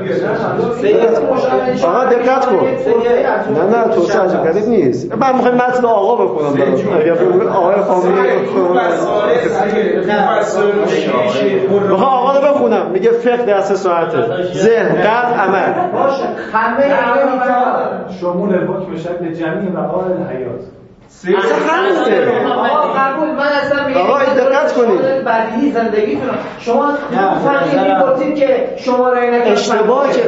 آقا دقت کن. نه تو چه عجب غریب نیست. من میخوام متن آقا بخونم براتون. اگه بگم آقای خامنه‌ای بخوام آقا رو بخونم میگه فقه دست ساعته، ذهن قلب عمل باشه. همه شمول حکم شکل جمعی وقایع الحیات. آقا قبول. من اصلا میگم آقا دقت کنید بدیهی زندگیتون شما فرقی می‌کنید که شما را اینا اشتباه که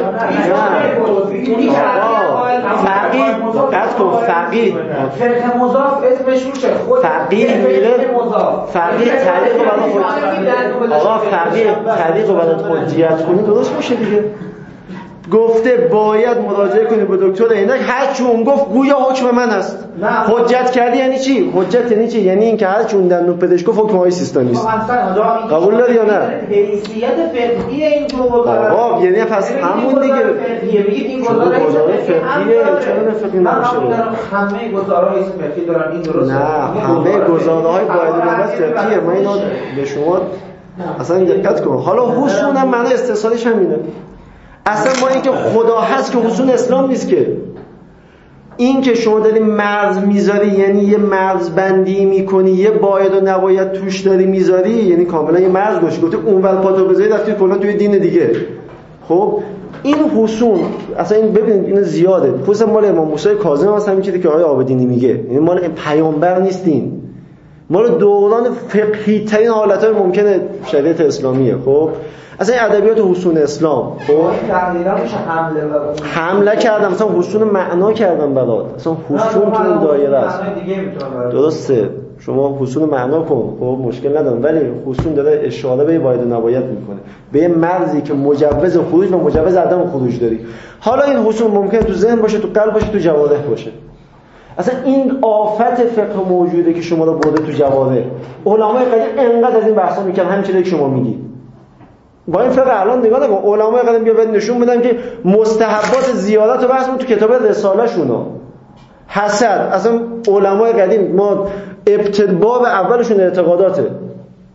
فقید دقت کن. فقید فقه مضاف اسمش روشه. خود فقید میره فقید طریق رو برای آقا فقید طریق رو برای حجیت کنی درست میشه دیگه. گفته باید مراجعه کنی به دکتر عینک، هر چی اون گفت گویا حکم من است. حجت کردی یعنی چی؟ حجت یعنی چی؟ یعنی اینکه هر چی اون دندون پزشک گفت حکم های سیستمی است. قبول داری یا نه؟ حیثیت فقهی این دو گزاره. آقا یعنی پس همون دیگه میگید این گزاره فقهیه. چرا فقهی نمیشه؟ همه گزاره‌های فقهی دارن این درسته. نه همه گزاره‌های باید نباید فقهیه. من اینو به شما اصلا دقت کن. حالا حسون هم معنی استثناش همینه. اصلا ما این که خدا هست که حسون اسلام نیست که. این که شما داری مرز میذاری یعنی یه مرز بندی میکنی، یه باید و نباید توش داری میذاری، یعنی کاملا یه مرز گوش گفته اونور پاتو بذاری رفتی کلا توی دین دیگه. خب این حسون اصلا این ببینید این زیاده. خصوصا مال امام موسی کاظم هست، همین چیزی که آقای عابدینی میگه. یعنی مال پیامبر نیستین، مال دوران فقهی ترین حالت‌های ممکنه شریعت اسلامیه. خب اصلا این ادبیات حسون اسلام خب تقریبا میشه حمله کردم، مثلا حسون معنا کردم برات. اصلا حسون تو این دایره است درسته. شما حسون معنا کن خب مشکل ندارم، ولی حسون داره اشاره به باید و نباید میکنه، به مرزی که مجوز خروج و مجوز عدم خروج داری. حالا این حسون ممکنه تو ذهن باشه، تو قلب باشه، تو جوارح باشه. اصلا این آفت فقه موجوده که شما رو برده تو جوارح. علمای قدیم انقدر از این بحثا میکنن، همین چیزی که شما میگی. با این فقه الان نگاه نکن، علمای قدیم بیا بهت نشون بدن که مستحبات زیارت رو بحث تو کتاب رساله شونا. حسد اصلا علمای قدیم ما باب اولشون اعتقاداته.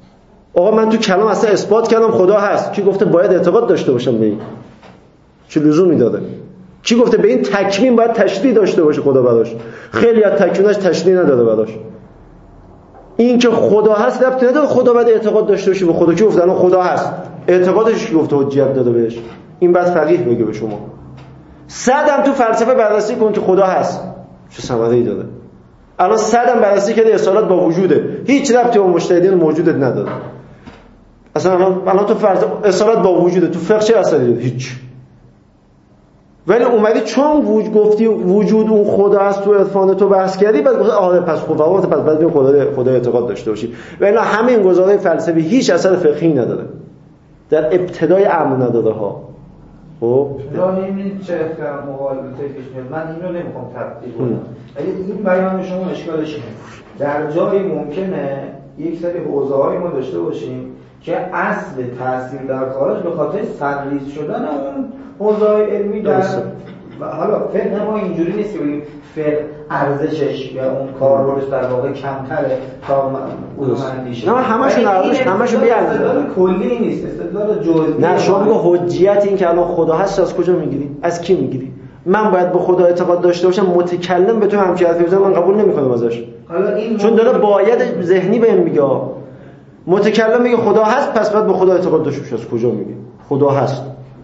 آقا من تو کلام اصلا اثبات کردم خدا هست، کی گفته باید اعتقاد داشته باشم به این؟ چه لزومی داره؟ کی گفته به این تکوین باید تشریح داشته باشه خدا براش؟ خیلی از تکویناش تشریح نداره براش. این که خدا هست ربطی نداره خدا باید اعتقاد داشته باشه به خدا. کی گفته الان خدا هست؟ اعتقادش کی گفته حجت داده بهش؟ این بعد فقیه بگه به شما. صدم تو فلسفه بررسی کن که خدا هست، چه ثمره‌ای داره؟ الان صدم بررسی کرده اصالت با وجوده، هیچ ربطی با مجتهدین موجودت نداره. اصلا الان تو فلسفه اصالت با وجوده، تو فقه چه اثری داره؟ هیچ. ولی اومدی چون گفتی وجود اون خدا هست تو عرفان تو بحث کردی، بعد گفتی آره پس خدا پس بعد ببین خدا اعتقاد داشته باشی. ولی همه این گزاره فلسفی هیچ اثر فقهی نداره، در ابتدای امر نداره ها. خب این چه مقالطه پیش میاد، من اینو نمیخوام تفصیل کنم، ولی این بیان شما اشکالش اینه در جایی ممکنه یک سری حوزه‌های ما داشته باشیم که اصل تاثیر در خارج به خاطر سرریز شدن اون حوزه‌های علمی در حالا فقه ما اینجوری نیست که بگیم فقه ارزشش یا اون کاربردش در واقع کمتره تا علوم اندیشه. نه همشون ارزش همشون بیارزه. استدلال کلی نیست، استدلال جزئی. نه شما میگه حجیت این که الان خدا هست از کجا میگیری؟ از کی میگیری؟ من باید به خدا اعتقاد داشته باشم، متکلم به تو همچین حرفی بزنه من قبول نمیکنم ازش. چون داره باید ذهنی بهم میگه. متکلم میگه خدا هست پس باید به خدا اعتقاد داشته باشی. از کجا میگی؟ خدا هست.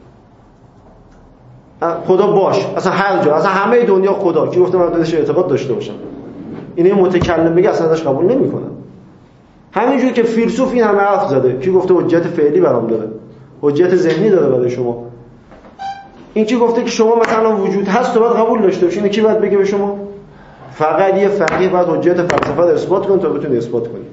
خدا باش اصلا هر جا اصلا همه دنیا خدا، کی گفته من بهش اعتقاد داشته باشم؟ اینه متکلم بگه اصلا ازش قبول نمیکنم. همینجور که فیلسوف این همه حرف زده، کی گفته حجت فعلی برام داره؟ حجت ذهنی داره برای شما. این کی گفته که شما مثلا وجود هست و باید قبول داشته باشین؟ کی باید بگه به شما؟ فقط یه فقیه باید حجت فلسفه رو اثبات کنه تا بتونه اثبات کنه.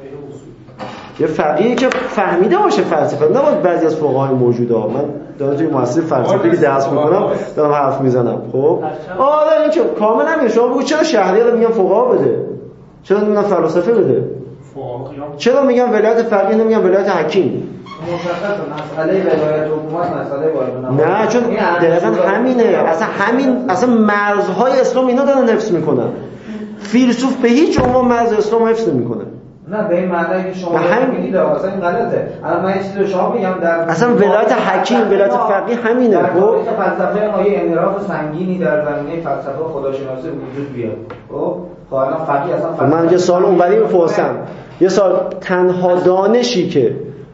یه فقیهی که فهمیده باشه فلسفه، نه باید بعضی از فقهای موجوده ها. من دارم توی مؤسسه فلسفی که درس میکنم دارم حرف میزنم. خب آره این که کامل نمیشه. شما بگو چرا شهریار میگن فقها بده، چرا نمیگن فلسفه بده، چرا میگن ولایت فقیه نمیگن ولایت حکیم؟ مسئله ولایت حکومت مسئله واجب نه، چون دقیقاً همینه. اصلا مرزهای اسلام اینا دارن حفظ میکنن. فیلسوف به هیچ عنوان مرز اسلام حفظ نمیکنه. نه به این معنی که شما میگید اصلا این غلطه. الان من یه چیزی رو شما میگم در اصلا ولایت حکیم ولایت فقیه همینه. خب فلسفه ما یه انحراف سنگینی در زمینه فلسفه خداشناسی وجود بیاد. خب حالا فقیه اصلا من یه سوال اونوری میپرسم. یه سوال، تنها دانشی که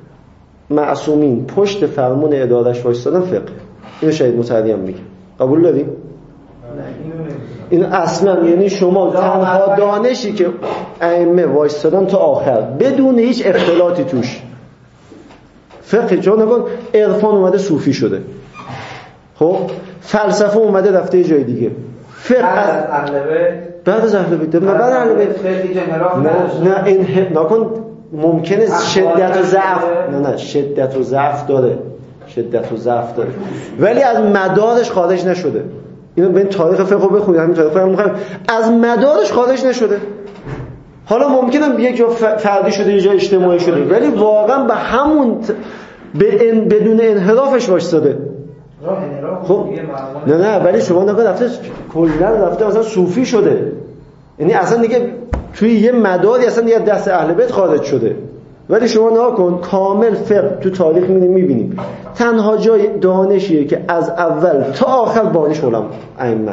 معصومین پشت فرمون اداره‌اش وایسادن فقه، اینو شهید متحدی میگه. قبول داری؟ این اصلا یعنی شما تنها دانشی که ائمه وایسادن تا آخر بدون هیچ اختلاطی توش فقه. چون نکن عرفان اومده صوفی شده، خب فلسفه اومده رفته یه جای دیگه، فقه بعد از اهل بیت بعد اهل بیت نه این نکن ممکنه شدت و ضعف نه شدت و ضعف داره، شدت و ضعف داره ولی از مدارش خارج نشده. اینو به تاریخ فقه رو بخونید، همین تاریخ فقه می‌خوایم از مدارش خارج نشده. حالا ممکنه یک جا فردی شده یه جا اجتماعی شده ولی واقعا به همون بدون انحرافش وایساده. خب نه ولی شما نگاه رفته کلا رفته مثلا صوفی شده، یعنی اصلا دیگه توی یه مداری اصلا دیگه دست اهل بیت خارج شده. ولی شما نگاه کن کامل فقه تو تاریخ می‌بینیم تنها جای دانشیه که از اول تا آخر بانیش علما ائمه.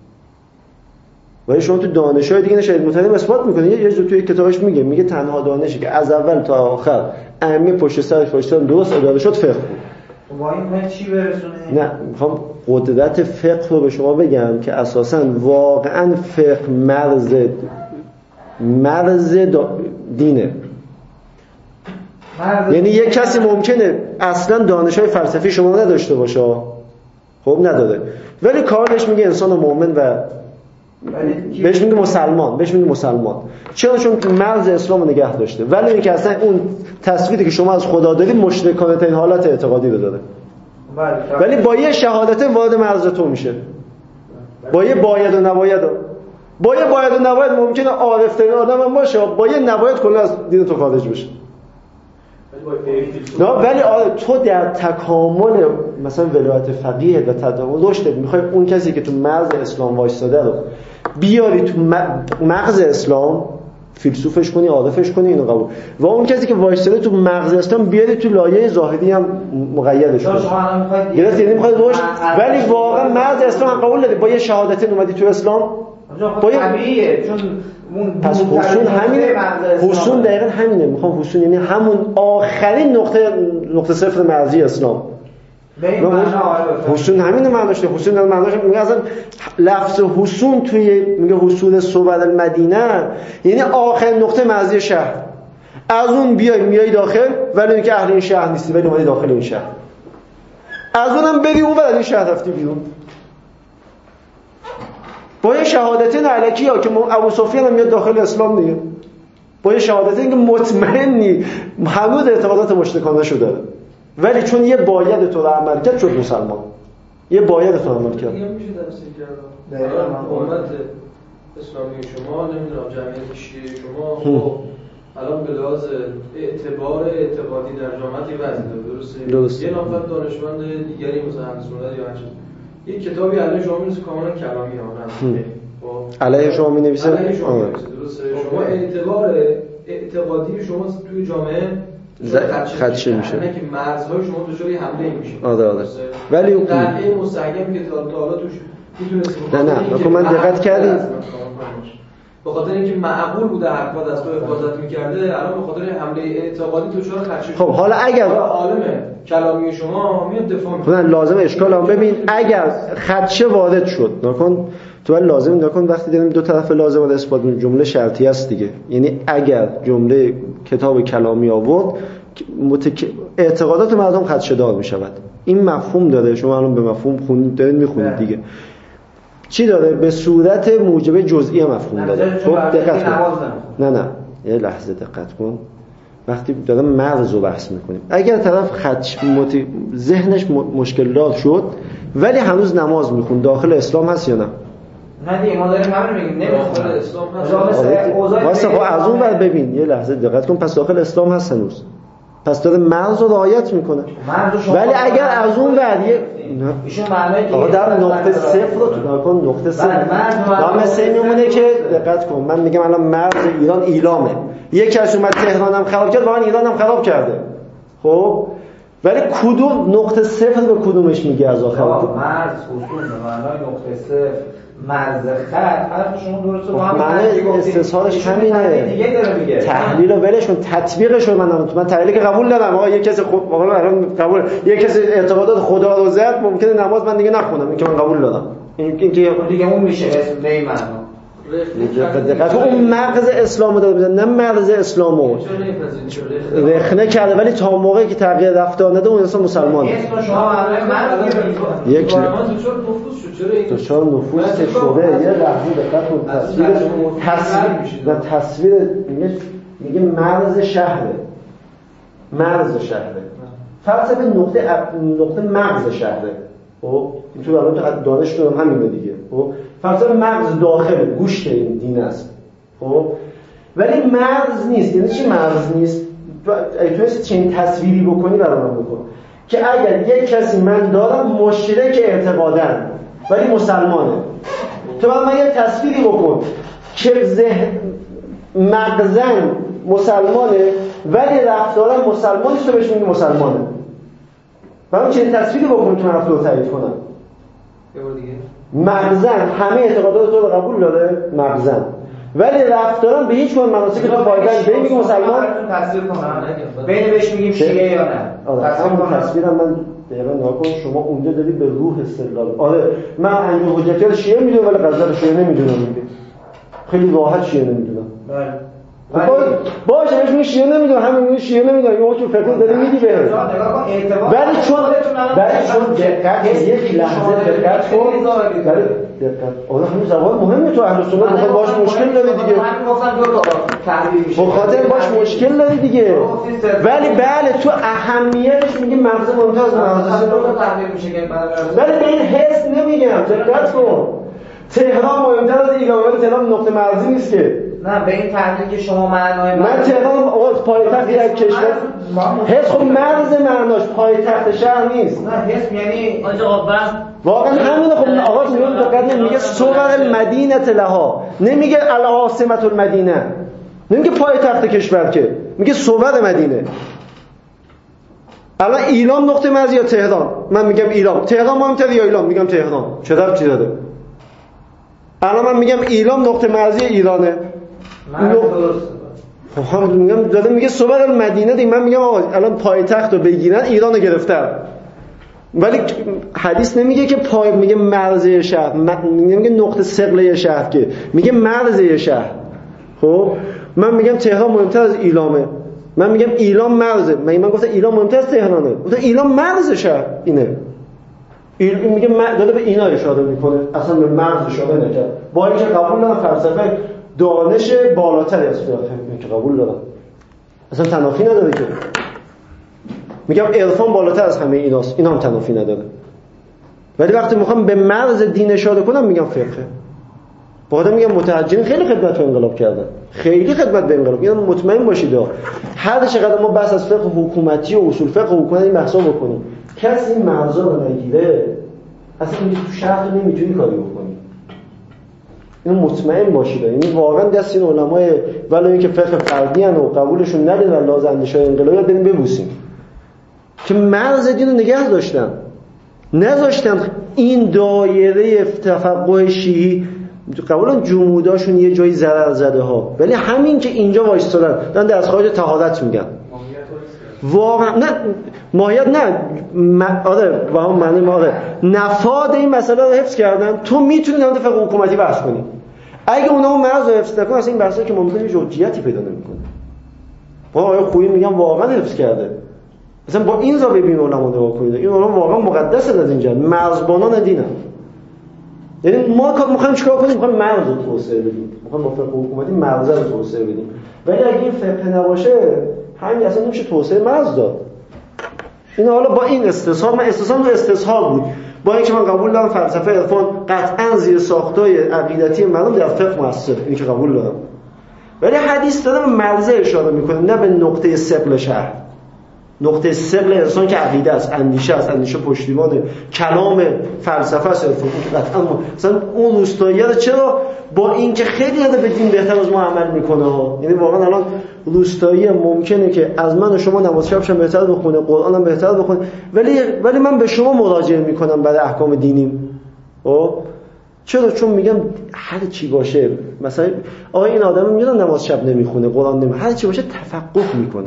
ولی شما تو دانش‌های دیگه شهید متحدی اثبات می‌کنه، یه جور توی کتابش میگه تنها دانشی که از اول تا آخر ائمه پشت سرش وایسادن درست اداره شد فقه بود. با این چی برسونه؟ نه میخوام قدرت فقه رو به شما بگم که اساساً واقعاً فقه مرز دینه. یعنی یک کسی ممکنه اصلا دانش‌های فلسفی شما نداشته باشه، خب نداره، ولی کارش میگه انسان مومن و بهش میگه مسلمان. چرا؟ چون مرز اسلام رو نگه داشته. ولی اینکه اصلا اون تصویری که شما از خدا دارید مشرکانه ترین حالت اعتقادی رو داره. ولی با یه شهادت وارد مرز تو میشه، با یه باید و نباید ممکنه عارف ترین آدم هم باشه، با یه نباید کلا از دین تو خارج بشه. نه ولی تو در تکامل مثلا ولایت فقیه و تکامل رشد میخوای اون کسی که تو مرز اسلام وایساده رو بیاری تو مغز اسلام، فیلسوفش کنی، عارفش کنی، اینو قبول. و اون کسی که وایساده تو مغز اسلام بیاری تو لایه زاهدی هم مقیدش کنی. درست، یعنی میخواد روش، ولی واقعا مغز اسلام هم قبول داره. با یه شهادتین اومدی تو اسلام با طبیعیه، چون پس حسون همینه. حسون دقیقاً همینه. میخوام حسون یعنی همون آخرین نقطه صفر مرزی اسلام. حسون همینه معناش. حسون معناش میگه اصلا لفظ حسون توی میگه حصول صوبد المدینه یعنی آخرین نقطه مرزی شهر. از اون میای داخل ولی که اهل این شهر نیستی ولی اومدی داخل این شهر. از اونم بری اون بعد این شهر رفتی بیرون. با یه شهادتین علکی ها که ابو سفیان هم میاد داخل اسلام دیگه. با یه شهادتین که مطمئنی هنوز اعتقادات مشرکانه شده ولی چون یه باید تو رو عمل کرد شد مسلمان. یه باید تو عمل کرد. میشه تفسیر کرد. امت اسلامی شما نمیدونم جمعیت شیعه شما خب الان به لحاظ اعتبار اعتقادی در جامعه یه وضعی داره، درسته؟ یه نفر دانشمند دیگری مثلا اهل یا هرچی یک کتابی علیه شما می‌نویسه کاملا کلامی ها، علیه شما می‌نویسه، درسته؟ شما اعتبار اعتقادی شما توی جامعه خدشه میشه، نه که مرزهای شما دچار یه حمله میشه. آره. ولی اون قلعه مستحکم که تا حالا توش نه من دقت کردید به خاطر اینکه معقول بوده حرفات از تو حفاظت می‌کرده الان به خاطر حمله اعتقادی دچار خدشه. خب حالا اگر عالم کلامی شما میاد دفاع می‌کنه لازم اشکال هم ببین اگر خدشه وارد شد نکن تو لازم نکن وقتی داریم دو طرف لازم و اثبات جمله شرطی است دیگه. یعنی اگر جمله کتاب کلامی آورد اعتقادات مردم خدشه دار می‌شود. این مفهوم داره. شما الان به مفهوم دارید می‌خونید دیگه. چی داره؟ به صورت موجب جزئی مفهوم داره. خب دقت کن. نه یه لحظه دقت کن. وقتی دارم مرز رو بحث میکنیم اگر طرف ذهنش مشکل دار شد ولی هنوز نماز میخون داخل اسلام هست یا نه؟ نه دیگه ما داریم همین میگیم داخل اسلام هست. واسه خب از اون ور ببین یه لحظه دقت کن. پس داخل اسلام هست هنوز. پس داره مرز رو رعایت میکنه. ولی اگر از اون ور ایشون معنی آقا در نقطه صفر رو تو کن. نقطه صفر دام سه میمونه که دقت کن. من میگم الان مرز ایران ایلامه. یک کسی اومد تهرانم خراب کرد واقعا ایرانم خراب کرده. خب ولی کدوم نقطه صفر به کدومش میگه از آخر؟ مرز اصول به معنای نقطه صفر مرز خط حرف شما درسته. با هم معنی استثارش همینه. دیگه داره میگه تحلیل رو ولش کن. تطبیقش رو من تحلیل که قبول ندارم. آقا یک کسی واقعا الان قبول یک کسی اعتقادات خدا رو زد ممکنه نماز من دیگه نخونم. این که من قبول دارم. این که دیگه اون میشه اسم به این معنا. دقیقاً اون مغز اسلامو داره میزنه نه مغز اسلامو رخنه کرده ولی تا موقعی که تغییر رفتار نده اون انسان مسلمانه. اسم شما مرز یک دچار نفوذ شده. یه لحظه دقت کن. تصویر میگه مرز شهره. فرض به نقطه مغز شهره. خب این تو الان تو دانشتون هم همینه دیگه. خب فرض مغز داخل گوشت این دین است. خب ولی مرز نیست. یعنی چی مرز نیست؟ تو چنین تصویری بکنی برام بکن که اگر یک کسی من دارم مشرک اعتقادن ولی مسلمانه تو من یه تصویری بکن که مغزن مسلمانه ولی رفتارم مسلمان نیست تو بهش میگی مسلمانه. من چنین تصویری بکن که من رفتار تایید کنم. مغزن همه اعتقادات تو رو قبول داره مغزن ولی رفتارم به هیچ عنوان مناسک تو پایدن به میگه مسلمان تصویر کنم بین بهش میگیم شیعه یا نه. تصویرم من دقیقاً نگاه کن. شما اونجا داری به روح استدلال. آره من انجام حجتی شیعه میدونم ولی غزل شیعه نمیدونم. میگه خیلی راحت شیعه نمیدونم. بله باشه بهش میگه شیعه نمیدونم همین شیعه نمیدونم یه وقتی فکر داره میدی به ولی چون دقت یک لحظه دقت کن. دقت آره همین زبان مهمه تو اهل سنت بخاطر باش مشکل داری دیگه. بخاطر باش مشکل داری دیگه. ولی بله تو اهمیتش میگه مغز مهمتر از مغز ولی به این حس نمیگم. دقت کن تهران مهمتر از ایران ولی تهران نقطه مرزی نیست که. نه به این تحلیل که شما معنای من تهران پایتخت یک کشور حس خب مرز معناش پایتخت شهر نیست. نه حس یعنی واقعا همینه. خب آقا میگه صور المدینه لها نمیگه العاصمه المدینه نمیگه پایتخت کشور که، میگه صوبت مدینه. الان ایلام نقطه مرز یا تهران؟ من میگم ایلام. تهران مهمتره یا ایلام؟ میگم تهران. چه ربطی داره؟ الان من میگم ایلام نقطه مرزی ایرانه. خب میگم داده میگه صوبت المدینه دیگه. من میگم آقا الان پایتخت رو بگیرن ایرانو گرفتن. ولی حدیث نمیگه که میگه مرز شهر، نمیگه نقطه ثقل شهر، که میگه مرز شهر. خب من میگم تهران مهمتر از ایلامه. من میگم ایلام مرزه. من گفتم ایلام مهمتر از تهرانه. گفتم ایلام مرز شهر اینه. میگه داده به اینا اشاره میکنه، اصلا به مرز اشاره نکرد. با اینکه قبول دارم فلسفه دانش بالاتری از فقه، که قبول دارم، اصلا تنافی نداره که. میگم عرفان بالاتر از همه ایناست، اینا هم تنافی نداره. ولی وقتی میخوام به مرز دین اشاره کنم میگم فقه. بعدا میگم متحجرین خیلی خدمت به انقلاب کردن، خیلی خدمت به انقلاب. اینو مطمئن باشید هر چقدر ما بحث از فقه حکومتی و اصول فقه حکومتی این بحثا بکنیم، کسی این مرزا رو نگیره اصلا تو شهر نمیتونی کاری بکنی. اینو مطمئن باشید. یعنی واقعا دست این علمای ولی اینکه فقه فردی ان و قبولشون ندیدن لازم اندیشه انقلابی بریم ببوسیم که مرز دین رو نگه داشتن، نذاشتن این دایره تفقه شیعی. قبولا جموداشون یه جایی ضرر زده ها، ولی همین که اینجا وایستادن دارن در خارج طهارت میگن. واقعا نه ماهیت نه آره با هم معنی آره نفاد این مسئله رو حفظ کردن. تو میتونی در فقه حکومتی بحث کنی. اگه اونا مرز رو حفظ نکنن اصلا این بحثا که ممکنه حجیتی پیدا نمیکنه. آقا خویی میگم واقعا حفظ کرده. مثلا با این زاویه ببین علما نگاه کنید. این علما واقعا مقدسه از اینجا، مرزبانان دینن. یعنی ما میخوایم چیکار کنیم؟ میخوایم مرز رو توسعه بدیم. میخوایم با فقه حکومتی مرز رو توسعه بدیم. ولی اگه این فقه نباشه همین اصلا نمیشه توسعه مرز داد. این حالا با این استصحاب، من استصحاب بود. با اینکه من قبول دارم فلسفه عرفان قطعا زیر ساختای عقیدتی مردم در فقه مؤثر، این که قبول دارم. ولی حدیث داره به مرز اشاره میکنه، نه به نقطه ثقل شهر. نقطه ثقل انسان که عقیده است، اندیشه است، اندیشه پشتیبان کلام فلسفه است. قطعا مثلا اون روستایی‌ها رو چرا با اینکه خیلی داره به دین بهتر از ما عمل میکنه ها، یعنی واقعا الان روستایی ممکنه که از من و شما نماز شبش بهتر بخونه، قرآن هم بهتر بخونه، ولی من به شما مراجعه میکنم برای احکام دینیم. چرا؟ چون میگم هر چی باشه، مثلا آقا این آدم میگه نماز شب نمیخونه، قرآن نمیخونه، هر چی باشه تفقه میکنه.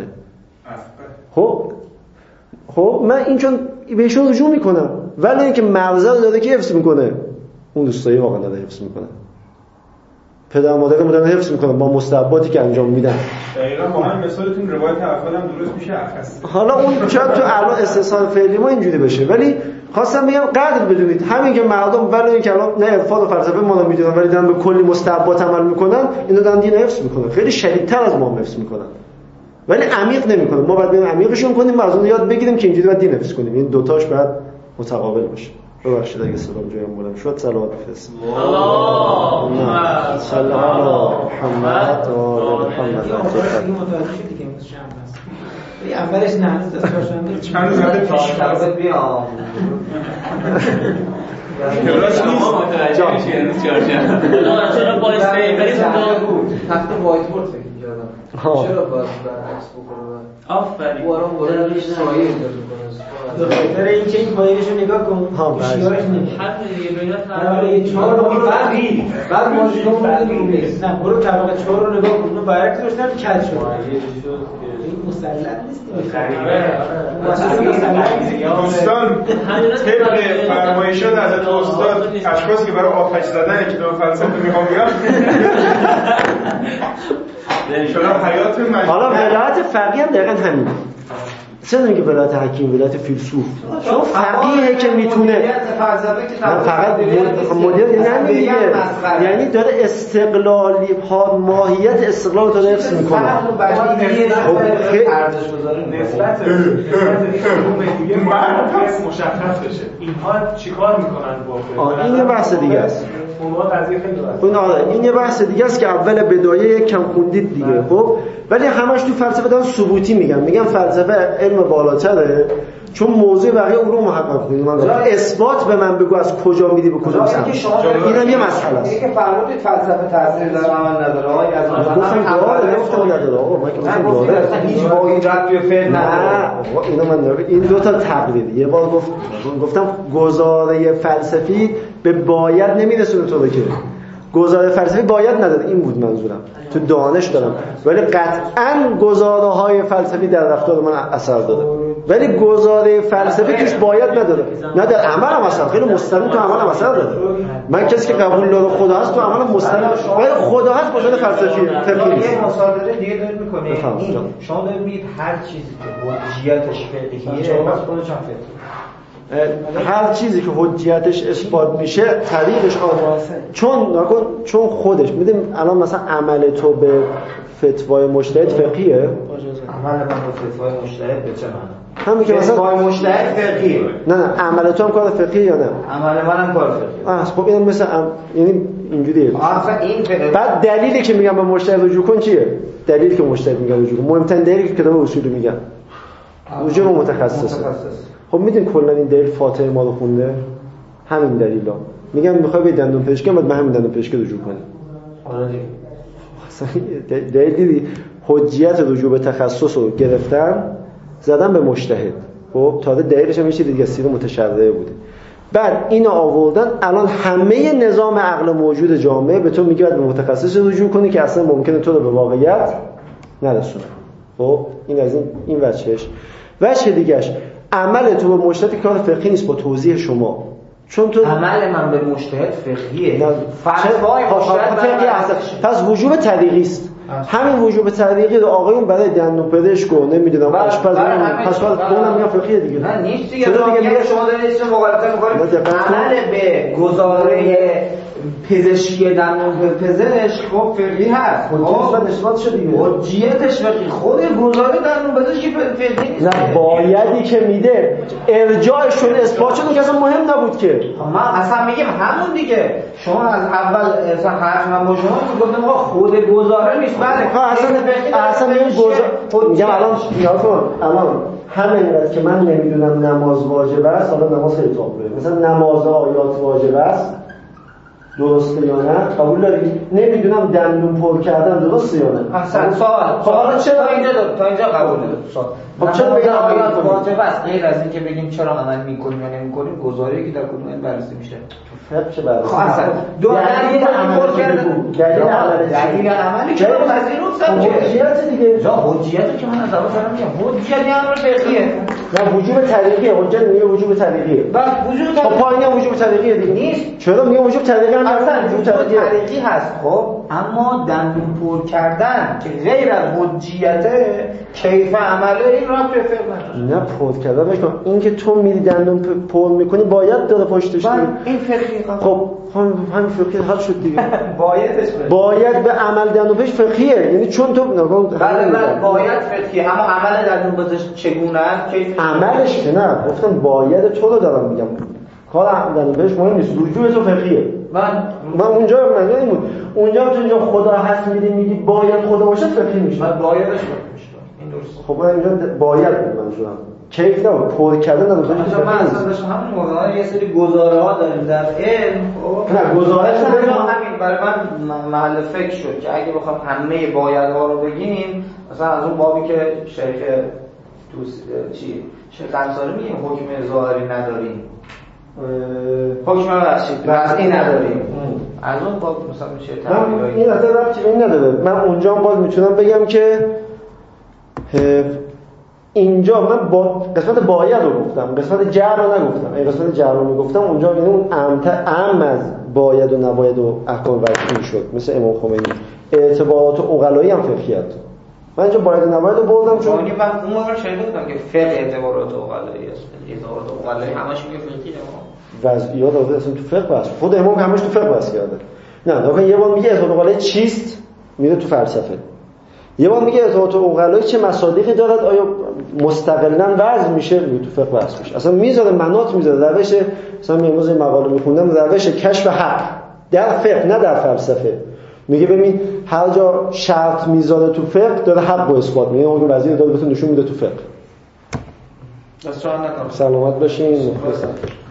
خب من این چون بهشون رجوع میکنم، ولی اینکه مرزه رو داده که حفظ میکنه، اون دوستایی واقعا داده حفظ میکنه. پدر مادر مدرن حفظ میکنه با مستحباتی که انجام میدن. دقیقاً با همین مثالتون روایت اول هم درست میشه اخص. حالا اون شاید تو الان استثار فعلی ما اینجوری بشه، ولی خواستم بگم قدر بدونید همین که مردم ولی اینکه الان نه عرفان و فلسفه ما رو میدونن ولی دارن به کلی مستحبات عمل میکنن، اینا دارن دین حفظ میکنن، خیلی شدیدتر از ما حفظ میکنن. ولی عمیق نمیکنن. ما باید بریم عمیقشون کنیم و از اون یاد بگیریم که اینجوری باید دین حفظ کنیم. این دوتاش باید متقابل باشه. ببخشید اگه سلام جایم بولم شد. صلوات بفرست. اللهم صل علی محمد و آل محمد. اولش نه هنوز دستاشم چند روز بعد پیش طرفت بیام چرا با استیقاظ تخت وایت بورد فکر می‌کردم چرا باید برعکس بکنم آفرین وارم سایه ایجاد می‌کنه به خاطر اینکه این پایینشو نگاه کن اشیارش نمیشه حد دیگه بینات برای 4 رو بعد ماجیدون نیست. نه برو طبقه 4 رو نگاه کن اون برعکس داشتن کج شد این مسلط نیست دوستان طبق فرمایشات حضرت استاد اشخاصی که برای آتش زدن کتاب فلسفه میخوام بیان انشاءالله حیات مجموعه. حالا ولایت فقیه هم دقیقا همین. چرا نمیگه ولایت حکیم، ولایت فیلسوف؟ چون فقیهه که میتونه فقط مدیر یعنی همین دیگه، یعنی داره استقلالی ها ماهیت استقلال رو حفظ میکنه. نسبت مشخص بشه اینها چیکار میکنن با این یه بحث دیگه است. این یه بحث دیگه است که اول بدایه کم خوندید دیگه. خب ولی همش تو فلسفه دارن ثبوتی میگن فلسفه علم بالاتره، چون موضوع بقیه علوم محقق کنید. من اثبات به من بگو از کجا میدی به کجا میسن. اینم یه مسئله است. اینکه فرمودید فلسفه تاثیر داره عمل نداره. آقای از گفتم داره، نگفتم نداره. آقا من گفتم داره. هیچ واقعی رد به فعل نداره. آقا اینو من داره. این دو تا تقلید. یه بار گفتم گزاره فلسفی به باید نمیرسونه تو که گزاره فلسفی باید نداره. این بود منظورم. تو دانش دارم. ولی قطعاً گزاره‌های فلسفی در رفتار من اثر داره. ولی گزاره فلسفی توش باید نداره. نه در عمل هم اثر. خیلی مستقیم تو عمل هم اثر داره. من کسی که قبول داره خدا هست تو عمل مستقیم. ولی خدا هست گزاره فلسفی فقهی نیست. یه مصادره دیگه دارید می‌کنید. شما ببینید هر چیزی که حجیتش فقهیه بس خودش هم فقهیه. هر چیزی که حجیتش اثبات میشه طریقش چون خودش میدیم. الان مثلا عمل تو به فتوای مجتهد فقهیه. عمل من به فتوای مجتهد به چه معنی؟ همین که مثلا فتوای مجتهد فقهیه. نه عمل تو هم کار فقهیه یا نه؟ عمل منم کار فقهیه. خب اینم مثلا یعنی اینجوریه. این بعد دلیلی که میگم به مجتهد رجوع کن چیه؟ دلیلی که مجتهد میگه رجوع کن مهمترین دلیلی که کتاب اصولی میگن رجوع به متخصص. خب میدونی کلا این دلیل فاتحه ما رو خونده همین دلیلا. میگم میخوای به دندون پزشکی بعد به همین دندون پزشکی رجوع کنی. آره دیگه. اصلا دلیلی حجیت رجوع به تخصص رو گرفتن زدن به مجتهد. خب تا دلیلش هم میشه دیگه سیر متشرعه بوده. بعد اینو آوردن الان همه نظام عقل موجود جامعه به تو میگه باید به متخصص رجوع کنی که اصلا ممکنه تو رو به واقعیت نرسونه. خب این از این وجه دیگه‌اش عمل تو به مجتهد کار فقهی نیست با توضیح شما. چون تو عمل من به مجتهد فقهیه. فتوای مجتهد فقهی است. پس وجوب طریقی است. همین وجوب طریقی رو آقایون برای دندون پزشک و نمیدونم آشپز پس اونم میگن فقهیه دیگه. نه نیست دیگه. شما دارید چه مغالطه می‌کنید؟ عمل به گزاره پزشکی دندون پزشک خب فقهی هست. خب نسبت شده دیگه. حجیتش فقهی. خود گزاره دندون پزشکی فقهی نیست. نه بایدی که میده ارجاعش شده اثبات شده که اصلا مهم نبود که. من اصلا میگم همون دیگه. شما از اول اصلا حرف من با شما گفتم آقا خود گزاره نیست. اصلا میگم الان الان همینقدر که من نمیدونم نماز واجب است حالا نماز خیلی طاقه مثلا نماز آیات واجب است درسته یا نه قبول داری؟ نمیدونم دندون پر کردن درسته یا نه؟ احسن سوال. حالا چرا تا اینجا قبول دارم. خب چرا بگم آیات واجب است غیر از اینکه بگیم چرا عمل می‌کنیم یا نمی‌کنیم گزاره‌ای که در کدوم این بررسی میشه. فقه چه بررسی؟ خب اصلا دلیل عمل کردن دلیل عملی که پذیرفتم که حجیت دیگه. جا حجیت که من از اول دارم میگم حجیت امر فقهیه. نه وجوب طریقیه. حجت میگه وجوب طریقیه. بعد وجوب خب پایین وجوب طریقیه دیگه نیست. چرا میگه وجوب طریقی هم اصلا وجوب طریقی هست. خب اما دندون پر کردن که غیر از حجیت کیف عمله این راه به فقه نه پر کردن بکن این که تو میری دندون پر میکنی باید داره پشتش این فقهی. خب همین فقهی حل شد دیگه. باید به عمل دندون پزشک فقهیه یعنی چون تو نگاه بله باید فقهیه اما عمل دندون پزشک چگونه است کیف عملش که نه گفتم باید تو رو دارم میگم کار دندون پزشک مهم نیست رجوع تو فقهیه. من اونجا نمیدونم اونجا خدا هست میگی باید خدا باشه فقهی میشه. من بایدش میشه این درست. خب من اینجا باید منظورم کیف نه پر کردن نداره. من اصلا داشتم همین موضوع یه سری گزاره ها داریم در علم. نه گزارش همین برای من محل فکر شد که اگه بخوام همه باید ها رو بگیم مثلا از اون بابی که شیخ شیخ انصاری میگیم حکم ظاهری نداریم حکم وضعی نداریم از اون باب مثلا میشه تعبیرایی این اصلا ربطی به این نداره. من اونجا باز میتونم بگم که اینجا من با قسمت باید رو گفتم قسمت جر رو نگفتم. اگه قسمت جر رو میگفتم اونجا یعنی اون اعم از باید و نباید و احکام وضعی میشد مثل امام خمینی. اعتبارات عقلایی هم فقهیت من اینجا باید و نباید رو بردم چون من اون موقع شنیده بودم که فقه اعتبارات عقلایی است. اعتبارات عقلایی همش میگه فقهیه وضعیات داده اصلا تو فقه بس خود امام همش تو فقه بس کرده. نه واقعا یه بار میگه اعتبارات عقلایی چیست میره تو فلسفه. یه بار میگه اعتبارات عقلایی چه مصادیقی دارد آیا مستقلاً وضع میشه تو فقه بحث میشه. اصلا میذاره مناط میذاره روش مثلا امروز این مقاله میخوندم روش کشف حق در فقه نه در فلسفه. میگه ببین هر جا شرط میذاره تو فقه داره حق رو اثبات میکنه. اون وزیر داره بهتون نشون میده تو فقه. بس چرا نکنم سلامت باشین. مخلصم.